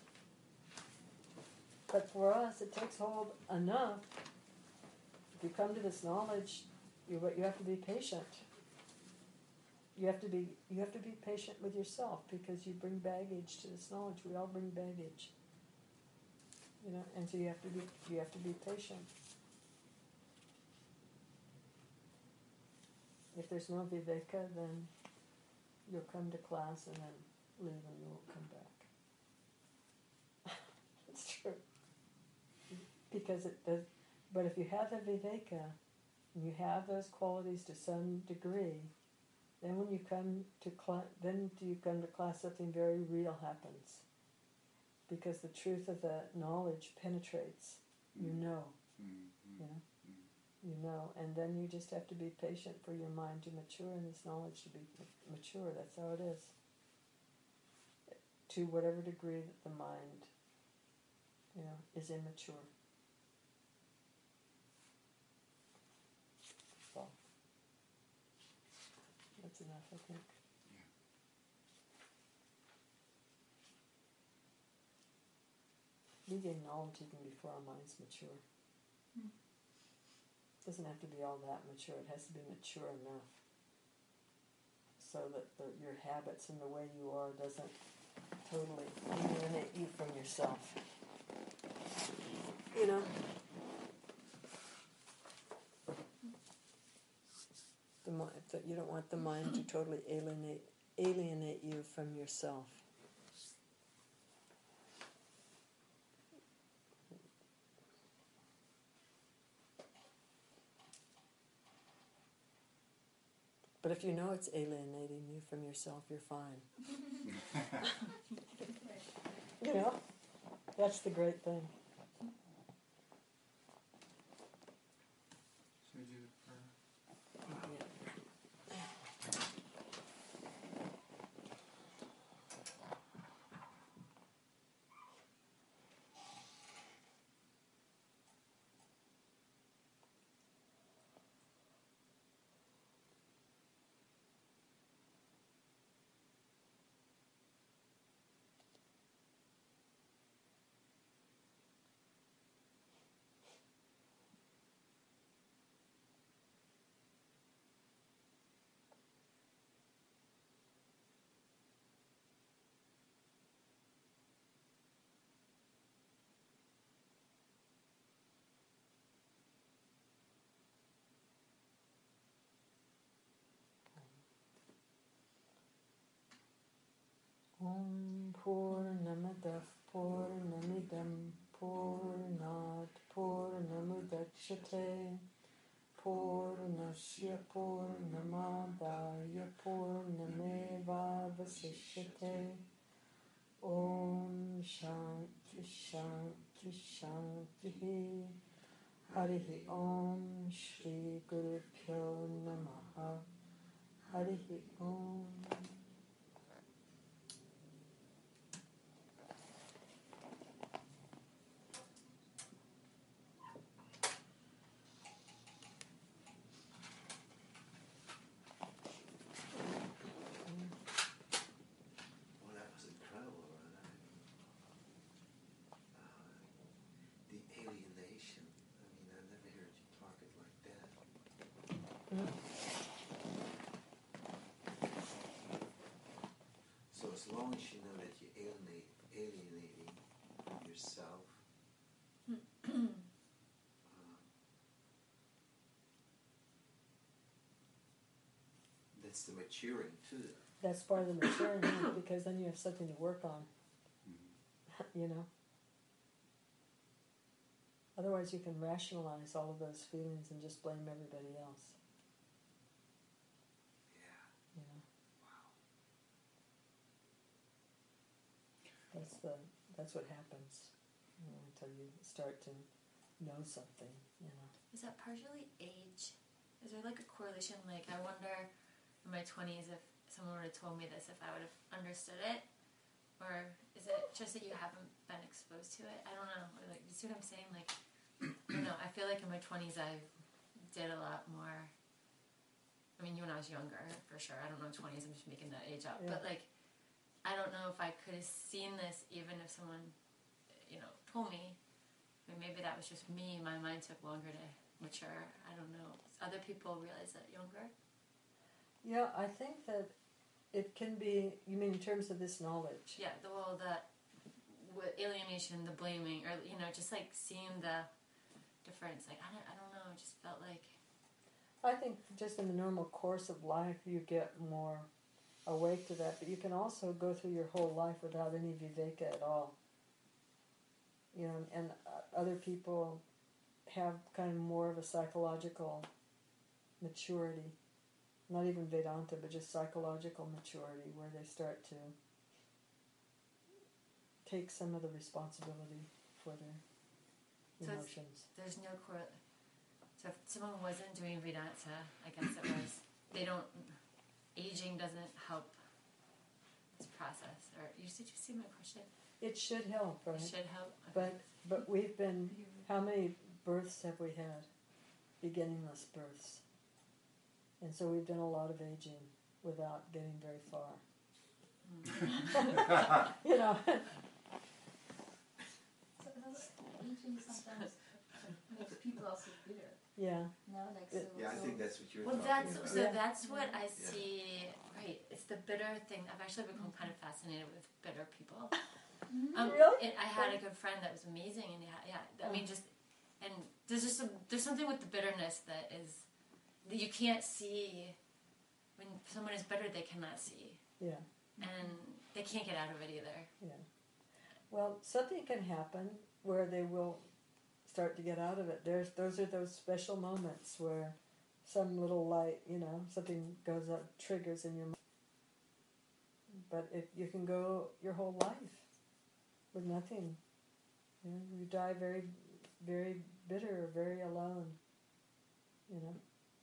But for us, it takes hold enough. If you come to this knowledge, you have to be patient. You have to be patient with yourself because you bring baggage to this knowledge. We all bring baggage. You know, and so you have to be patient. If there's no viveka, then you'll come to class and then leave and you won't come back. It's true. Because it does. But if you have the viveka, and you have those qualities to some degree, then when you come to class, something very real happens. Because the truth of the knowledge penetrates. You know. You know. You know, and then you just have to be patient for your mind to mature and this knowledge to be mature. That's how it is. To whatever degree that the mind, you know, is immature. So, that's enough, I think. We gain knowledge even before our minds mature. It doesn't have to be all that mature. It has to be mature enough so that your habits and the way you are doesn't totally alienate you from yourself. You know? You don't want the mind to totally alienate you from yourself. But if you know it's alienating you from yourself, you're fine. You know? That's the great thing. Should we do the prayer? Purnamadav Purnamidam Purnat Purnamudachyate Purnasya Purnamadaya Purnamevavasishyate. Om Shanti Shanti Shanti. Harihi Om Shri Guru Pyo Namaha. Harihi Om. Well, that was incredible, right? The alienation. I mean, I've never heard you talk it like that. So as long as you know that you're alienating yourself, that's the maturing too. That's part of the maturing, because then you have something to work on. You know? Otherwise you can rationalize all of those feelings and just blame everybody else. Yeah. You know? Wow. That's what happens, you know, until you start to know something, you know. Is that partially age? Is there like a correlation? Like, I wonder in my 20s if someone would have told me this, if I would have understood it? Or is it just that you haven't been exposed to it? I don't know. Or like, you see what I'm saying? Like, I don't know. I feel like in my 20s I did a lot more. I mean, when I was younger, for sure. I don't know 20s. I'm just making that age up. Yeah. But like, I don't know if I could have seen this even if someone, you know, told me. I mean, maybe that was just me. My mind took longer to mature. I don't know. Other people realize that younger? Yeah, I think that it can be, you mean in terms of this knowledge? Yeah, that with alienation, the blaming, or, you know, just like seeing the difference. Like, I don't know. It just felt like... I think just in the normal course of life you get more awake to that, but you can also go through your whole life without any viveka at all. You know, and other people have kind of more of a psychological maturity, not even Vedanta, but just psychological maturity, where they start to take some of the responsibility for their emotions. There's no correlation. So if someone wasn't doing Vedanta, I guess it was, aging doesn't help this process. Or, did you see my question? It should help, right? It should help. Okay. But we've been, how many births have we had? Beginningless births. And so we've done a lot of aging without getting very far. You know. So aging sometimes makes people also bitter. Yeah. No, like so. Yeah, I think that's what you're Well, talking that's about. so. Yeah. That's what I see. Right, it's the bitter thing. I've actually become kind of fascinated with bitter people. Really? I had a good friend that was amazing, and I mean, and there's something with the bitterness that you can't see. When someone is bitter, they cannot see, Yeah. and they can't get out of it either. Yeah. Well, something can happen where they will start to get out of it. Those are those special moments where some little light, you know, something goes up, triggers in your mind. But if you can go your whole life with nothing, you know, you die very, very bitter, very alone, you know.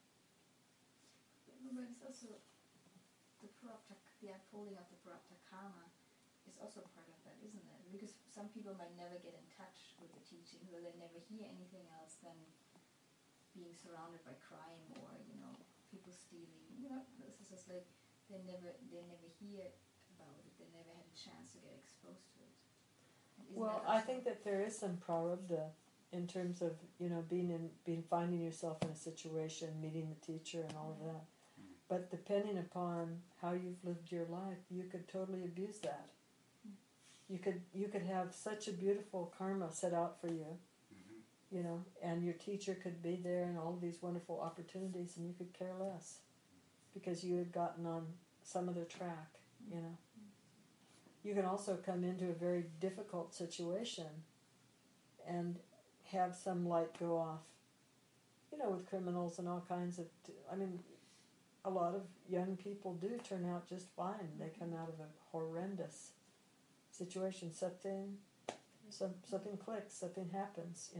But it's also the unfolding of the prarabdha karma is also part of that, isn't it? Because some people might never get in touch with the teaching, so they never hear anything else than being surrounded by crime or, you know, people stealing. You know, this is just like they never hear about it. They never had a chance to get exposed to it. Well, I think that there is some prarabdha in terms of, you know, finding yourself in a situation, meeting the teacher and all of that. But depending upon how you've lived your life, you could totally abuse that. You could have such a beautiful karma set out for you, you know, and your teacher could be there and all of these wonderful opportunities, and you could care less because you had gotten on some other track, you know. you can also come into a very difficult situation and have some light go off. With criminals and all kinds of, a lot of young people do turn out just fine. They come out of a horrendous situation. Something clicks, something happens,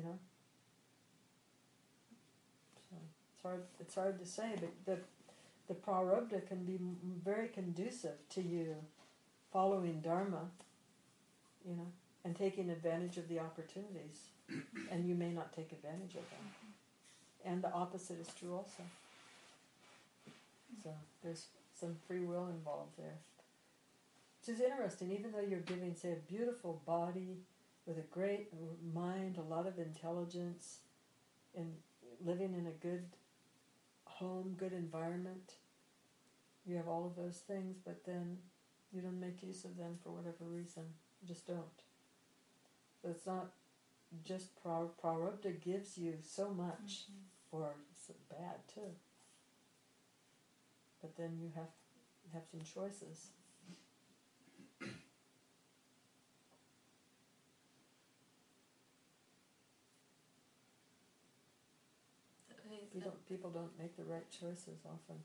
So it's hard to say, but the prarabdha can be very conducive to you following Dharma, and taking advantage of the opportunities, and you may not take advantage of them. And the opposite is true also. So there's some free will involved there. Which is interesting, even though you're giving, say, a beautiful body with a great mind, a lot of intelligence, and living in a good home, good environment, you have all of those things, but then you don't make use of them for whatever reason. You just don't. So it's not just prarabdha gives you so much, or it's bad too. But then you have some choices. People don't make the right choices often.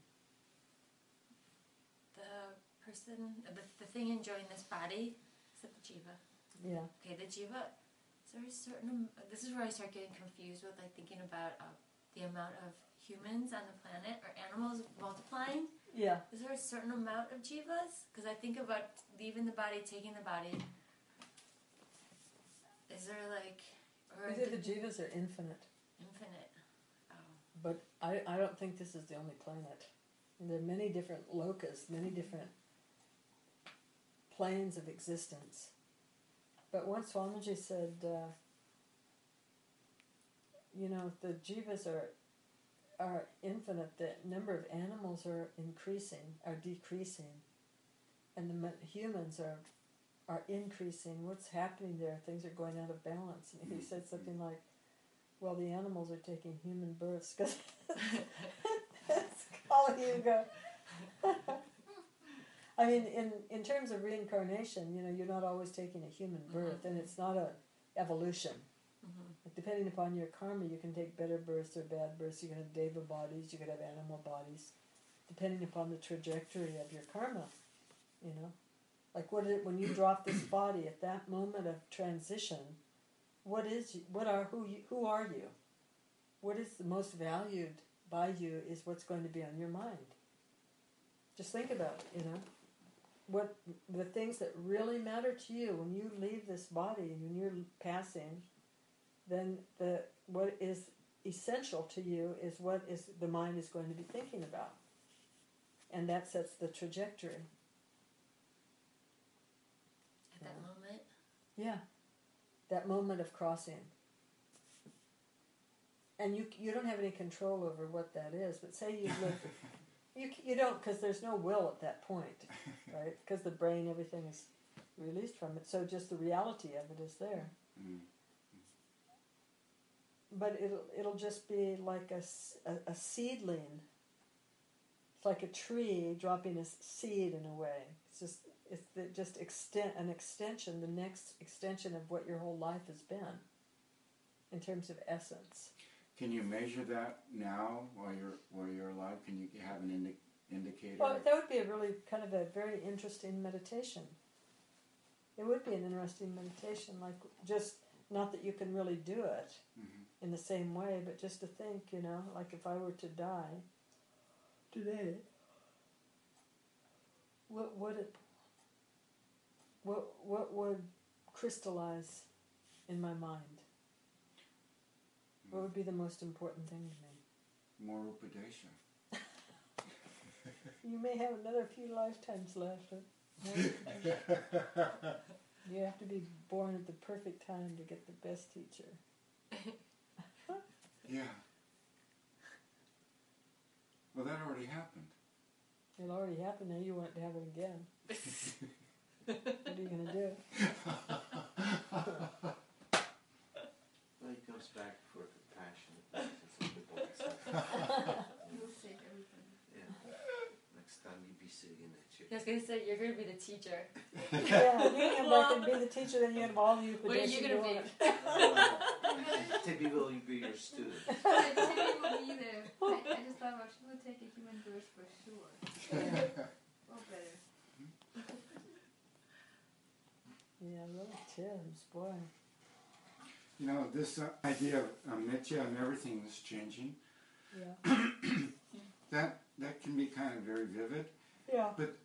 The thing enjoying this body, is that the jiva? Yeah. Okay, the jiva, is there a certain, this is where I start getting confused with thinking about the amount of humans on the planet or animals multiplying. Yeah. Is there a certain amount of jivas? Because I think about leaving the body, taking the body. Is there The jivas are infinite. Infinite. Oh. But I don't think this is the only planet. There are many different lokas, many different planes of existence. But once Swamiji said, the jivas are infinite, the number of animals are decreasing, and the humans are increasing. What's happening there? Things are going out of balance. And he said something like, well, the animals are taking human births because it's Kali Yuga. In terms of reincarnation, you're not always taking a human birth, and it's not a evolution. Depending upon your karma, you can take better births or bad births. You can have deva bodies, you could have animal bodies, depending upon the trajectory of your karma. Like when you drop this body at that moment of transition, who are you? What is the most valued by you is what's going to be on your mind. Just think about it, what the things that really matter to you when you leave this body and when you're passing, then what is essential to you is what is the mind is going to be thinking about. And that sets the trajectory. At that moment? Yeah. That moment of crossing. And you don't have any control over what that is, but say you live... You don't, because there's no will at that point, right? Because the brain, everything is released from it, so just the reality of it is there. But it'll just be like a seedling. It's like a tree dropping a seed in a way. It's an extension, the next extension of what your whole life has been, in terms of essence. Can you measure that now while you're alive? Can you have an indicator? Well, that would be a really kind of a very interesting meditation. It would be an interesting meditation, like just not that you can really do it in the same way, but just to think, like if I were to die today, what would crystallize in my mind? What would be the most important thing to me? More Upadesha. You may have another few lifetimes left. You have to be born at the perfect time to get the best teacher. Yeah. Well, that already happened. It already happened, now you want it to happen again. What are you going to do? Well, he comes back for compassion. You'll save everything. Yeah. Next time you'll be sitting in that chair. I was gonna say you're gonna be the teacher. Yeah, you can come back and be the teacher, then you have all you What are you Upadesi gonna doing be? it. Tippy will be your student. Timmy will be there. I just thought about she would take a human birth for sure. Or better. Yeah, little Tibbs, boy. You know, this idea of Nitya and everything is changing, Yeah. that can be kind of very vivid, Yeah. but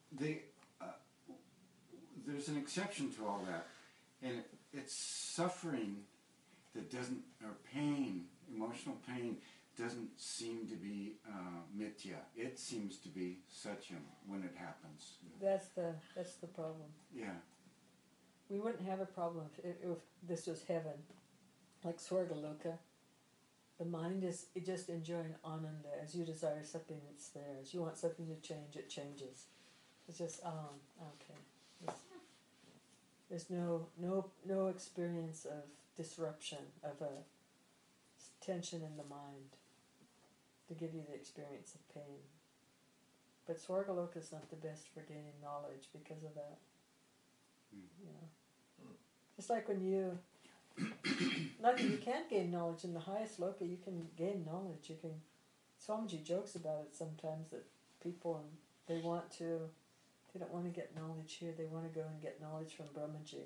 there's an exception to all that, and it's suffering that doesn't, or pain, emotional pain, doesn't seem to be Mitya. It seems to be Satyam when it happens. That's the problem. Yeah. We wouldn't have a problem if this was heaven, like Swargaloka. The mind is just enjoying ananda. As you desire something, it's there. As you want something to change, it changes. It's just okay. There's no experience of disruption, of a tension in the mind to give you the experience of pain. But Swargaloka is not the best for gaining knowledge because of that. You know, just like when you, not that you can't gain knowledge in the highest loka, you can gain knowledge. You can. Swamiji jokes about it sometimes that people they don't want to get knowledge here. They want to go and get knowledge from Brahmaji.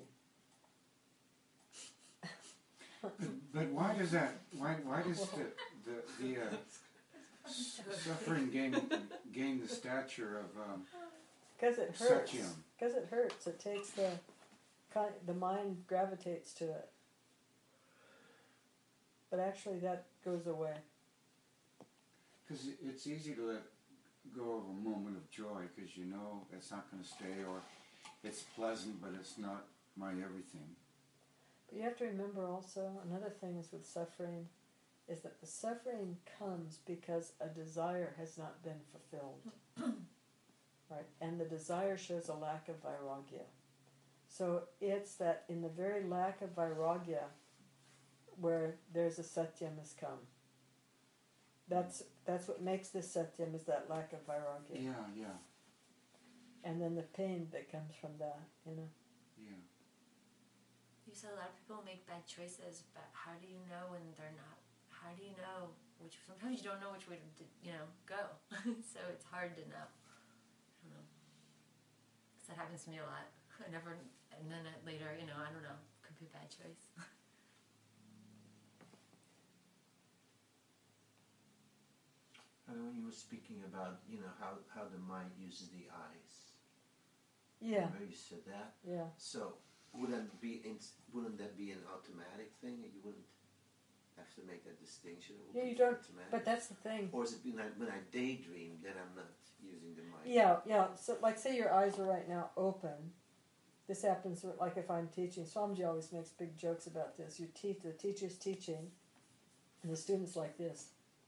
But why does that? Why does the suffering gain the stature of Because it hurts. Satyam? Because it hurts. It takes the mind gravitates to it. But actually, that goes away. Because it's easy to let go of a moment of joy because you know it's not going to stay, or it's pleasant but it's not my everything. But you have to remember also, another thing is with suffering, is that the suffering comes because a desire has not been fulfilled. Right? And the desire shows a lack of vairagya. So it's that in the very lack of vairagya where there's a satyam has come. That's what makes this satyam, is that lack of vairagya. Yeah. And then the pain that comes from that, you know. Yeah. You said a lot of people make bad choices, but how do you know when they're not? How do you know which? Sometimes you don't know which way to go. So it's hard to know. I don't know. 'Cause that happens to me a lot. I never, and then later, I don't know, could be a bad choice. And when you were speaking about, how the mind uses the eyes. Yeah. Remember you said that? Yeah. So wouldn't that be an automatic thing? You wouldn't have to make that distinction? It would Yeah, be you don't. automatic? But that's the thing. Or is it when I daydream, then I'm not using the mind? Yeah. So, like, say your eyes are right now open. This happens, like, if I'm teaching. Swamiji always makes big jokes about this. The teacher's teaching, and the student's like this.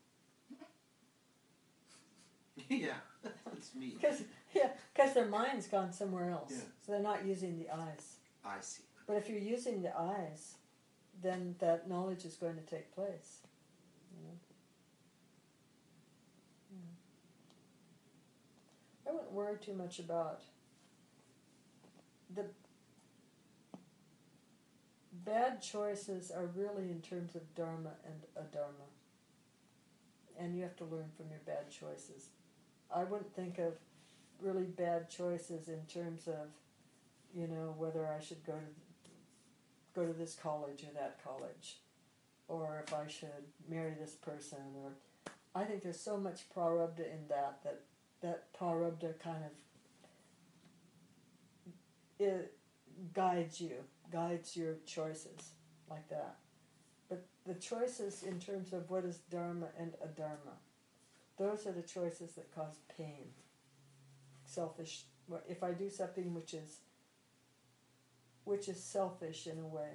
Yeah, that's me. Because their mind's gone somewhere else. Yeah. So they're not using the eyes. I see. But if you're using the eyes, then that knowledge is going to take place. I wouldn't worry too much about the bad choices are really in terms of dharma and adharma. And you have to learn from your bad choices. I wouldn't think of really bad choices in terms of, whether I should go to this college or that college, or if I should marry this person, or I think there's so much prarabdha in that prarabdha kind of it guides your choices like that. But the choices in terms of what is dharma and adharma, those are the choices that cause pain. Selfish. If I do something which is selfish in a way,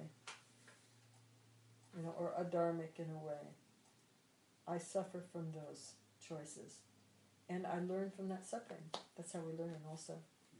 or adharmic in a way, I suffer from those choices. And I learn from that suffering. That's how we learn also.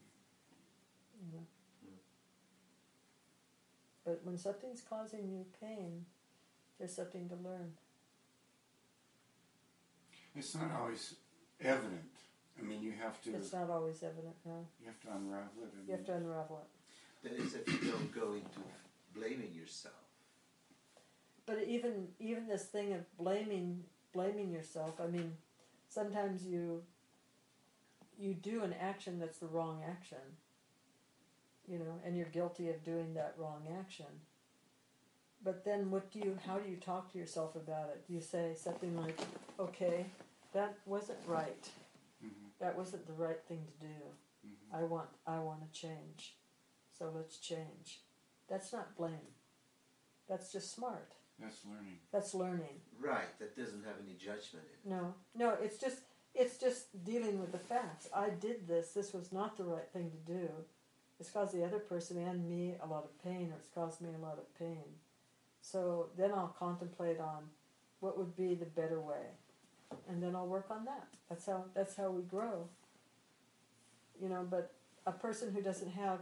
But when something's causing you pain, there's something to learn. It's not always evident I mean, you have to. It's not always evident, no. You have to unravel it. You have to unravel it. That is, if you don't go into blaming yourself. But even this thing of blaming yourself, I mean, sometimes you do an action that's the wrong action, you know, and you're guilty of doing that wrong action. But then how do you talk to yourself about it? Do you say something like, okay, that wasn't right. Mm-hmm. That wasn't the right thing to do. Mm-hmm. I want to change. So let's change. That's not blame. That's just smart. That's learning. That's learning. Right, that doesn't have any judgment in it. No, it's just dealing with the facts. I did this. This was not the right thing to do. It's caused the other person and me a lot of pain, or it's caused me a lot of pain. So then I'll contemplate on what would be the better way, and then I'll work on that. That's how we grow. You know, but a person who doesn't have,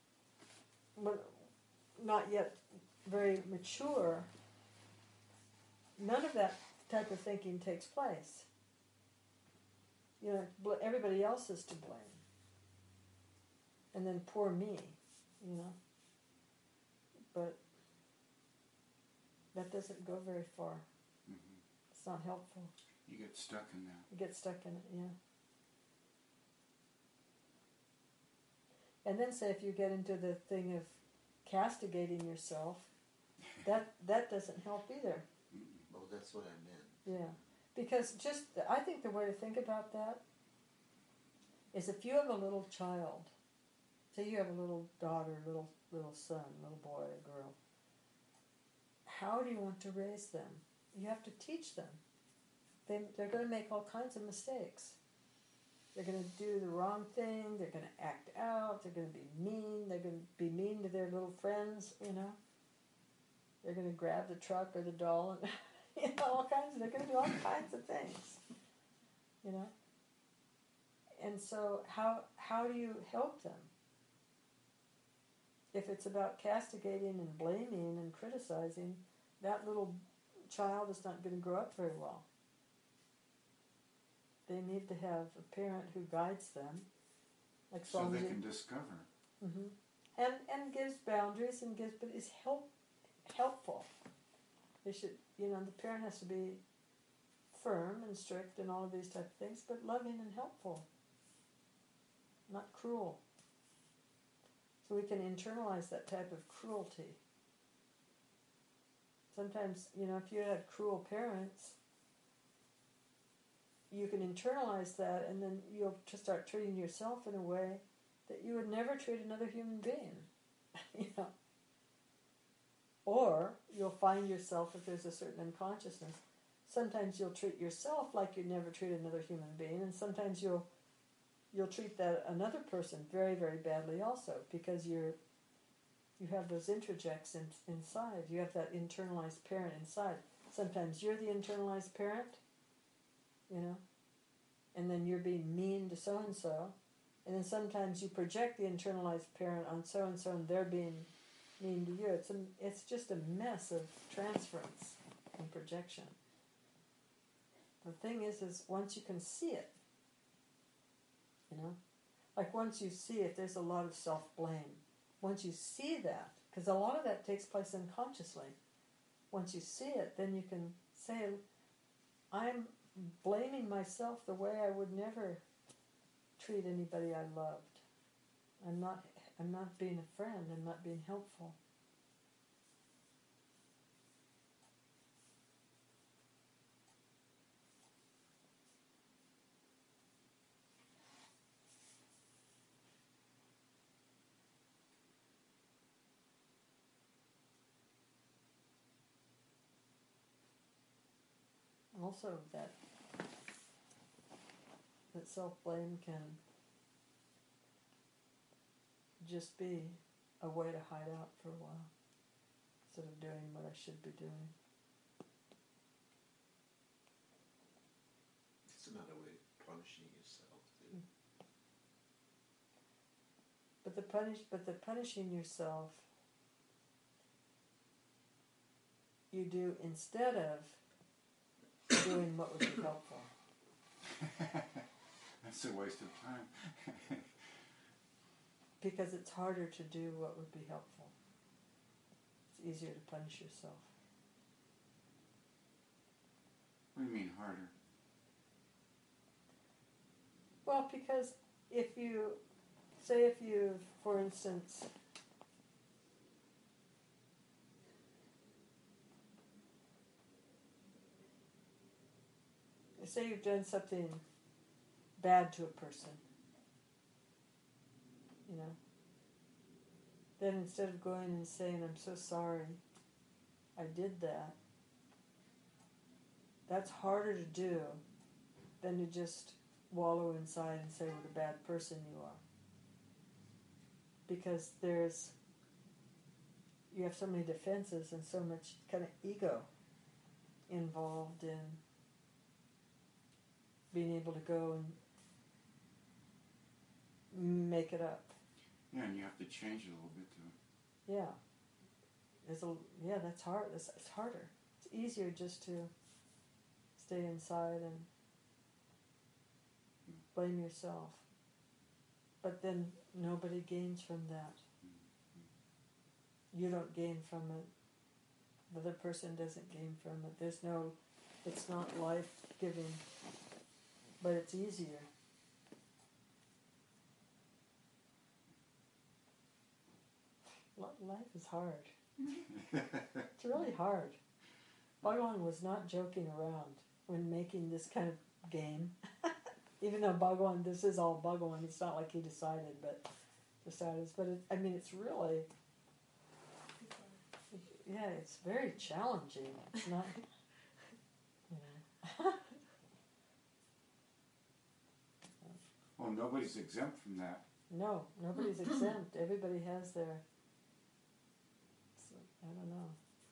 not yet very mature, none of that type of thinking takes place. You know, everybody else is to blame. And then poor me, you know. But that doesn't go very far. Mm-hmm. It's not helpful. You get stuck in that. You get stuck in it, yeah. And then say if you get into the thing of castigating yourself, that doesn't help either. Oh, that's what I meant. Yeah. Because I think the way to think about that is if you have a little child, say you have a little daughter, little son, little boy, or girl, how do you want to raise them? You have to teach them. They're going to make all kinds of mistakes. They're going to do the wrong thing. They're going to act out. They're going to be mean. They're going to be mean to their little friends, you know. They're going to grab the truck or the doll and, you know, all kinds. They're going to do all kinds of things, you know. And so how do you help them? If it's about castigating and blaming and criticizing, that little child is not going to grow up very well. They need to have a parent who guides them, like So they can discover. Mm-hmm. And gives boundaries but is helpful. They should, you know, the parent has to be firm and strict and all of these type of things, but loving and helpful, not cruel. So we can internalize that type of cruelty. Sometimes, you know, if you had cruel parents, you can internalize that, and then you'll just start treating yourself in a way that you would never treat another human being, you know. Or you'll find yourself, if there's a certain unconsciousness, sometimes you'll treat yourself like you'd never treat another human being, and sometimes you'll treat that another person very, very badly also, because you have those interjects inside. You have that internalized parent inside. Sometimes you're the internalized parent, you know, and then you're being mean to so-and-so, and then sometimes you project the internalized parent on so-and-so, and they're being mean to you. It's just a mess of transference and projection. The thing is once you can see it, you know, like once you see it, there's a lot of self-blame. Once you see that, because a lot of that takes place unconsciously, once you see it, then you can say, I'm blaming myself the way I would never treat anybody I loved. I'm not being a friend. I'm not being helpful. Also, that self-blame can just be a way to hide out for a while instead of doing what I should be doing. It's another way of punishing yourself too. But the punishing yourself you do instead of doing what would be helpful. That's a waste of time. Because it's harder to do what would be helpful. It's easier to punish yourself. What do you mean harder? Well, because if you, for instance, say you've done something bad to a person, you know, then instead of going and saying, I'm so sorry, I did that, that's harder to do than to just wallow inside and say what a bad person you are. Because you have so many defenses and so much kind of ego involved in being able to go and make it up. Yeah, and you have to change it a little bit too. Yeah. That's hard. It's harder. It's easier just to stay inside and blame yourself. But then nobody gains from that. You don't gain from it. The other person doesn't gain from it. It's not life-giving, but it's easier. Life is hard. It's really hard. Bhagavan was not joking around when making this kind of game. Even though Bhagavan, this is all Bhagavan, it's not like he decided, but it's really, it's very challenging. It's not, Well, nobody's exempt from that. No, nobody's exempt. Everybody has their, I don't know.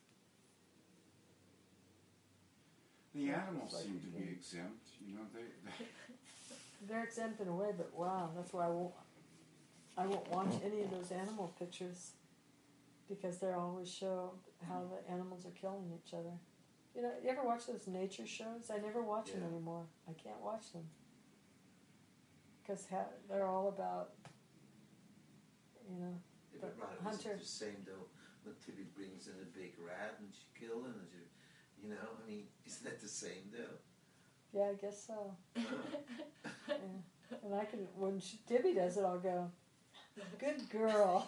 The Yeah, animals it's like seem a to be game. exempt. You know, they They're exempt in a way, but wow, that's why I won't watch any of those animal pictures because they always show how the animals are killing each other. You know, you ever watch those nature shows? I never watch them Yeah. anymore. I can't watch them because they're all about, you know, Yeah, the but right, hunter. is it the same though when Tibby brings in a big rat and she kills him? You know, I mean, isn't that the same though? Yeah, I guess so. Yeah. And I can, when Tibby does it, I'll go, good girl.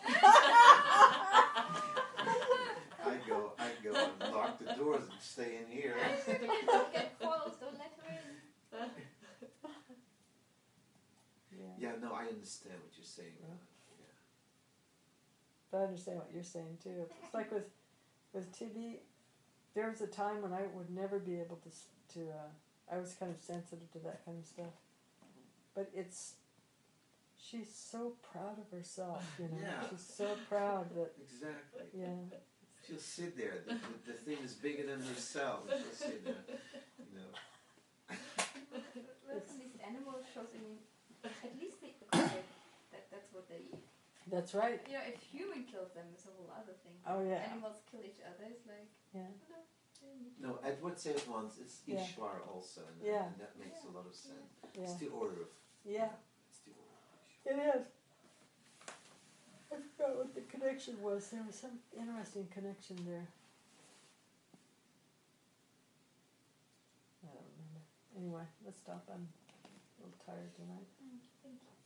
I go and lock the doors and stay in here. Don't get close, don't let her in. Yeah, no, I understand what you're saying. But I understand what you're saying too. It's like with Tibby, there was a time when I would never be able to I was kind of sensitive to that kind of stuff. But she's so proud of herself, you know. Yeah. She's so proud that, Exactly. yeah. She'll sit there. The thing is bigger than herself. And she'll sit there, you know. Well, these animal shows, I mean, at least that's what they eat. That's right. You know, if human kills them, it's a whole other thing. Oh, yeah. Animals kill each other. It's like, Yeah. No, Edward said once, it's Yeah. Ishvara also, and, Yeah. and that makes a lot of sense. Yeah. It's the order of. Yeah, It's the order of Ishvara. it is. I forgot what the connection was. There was some interesting connection there. I don't remember. Anyway, let's stop. I'm a little tired tonight.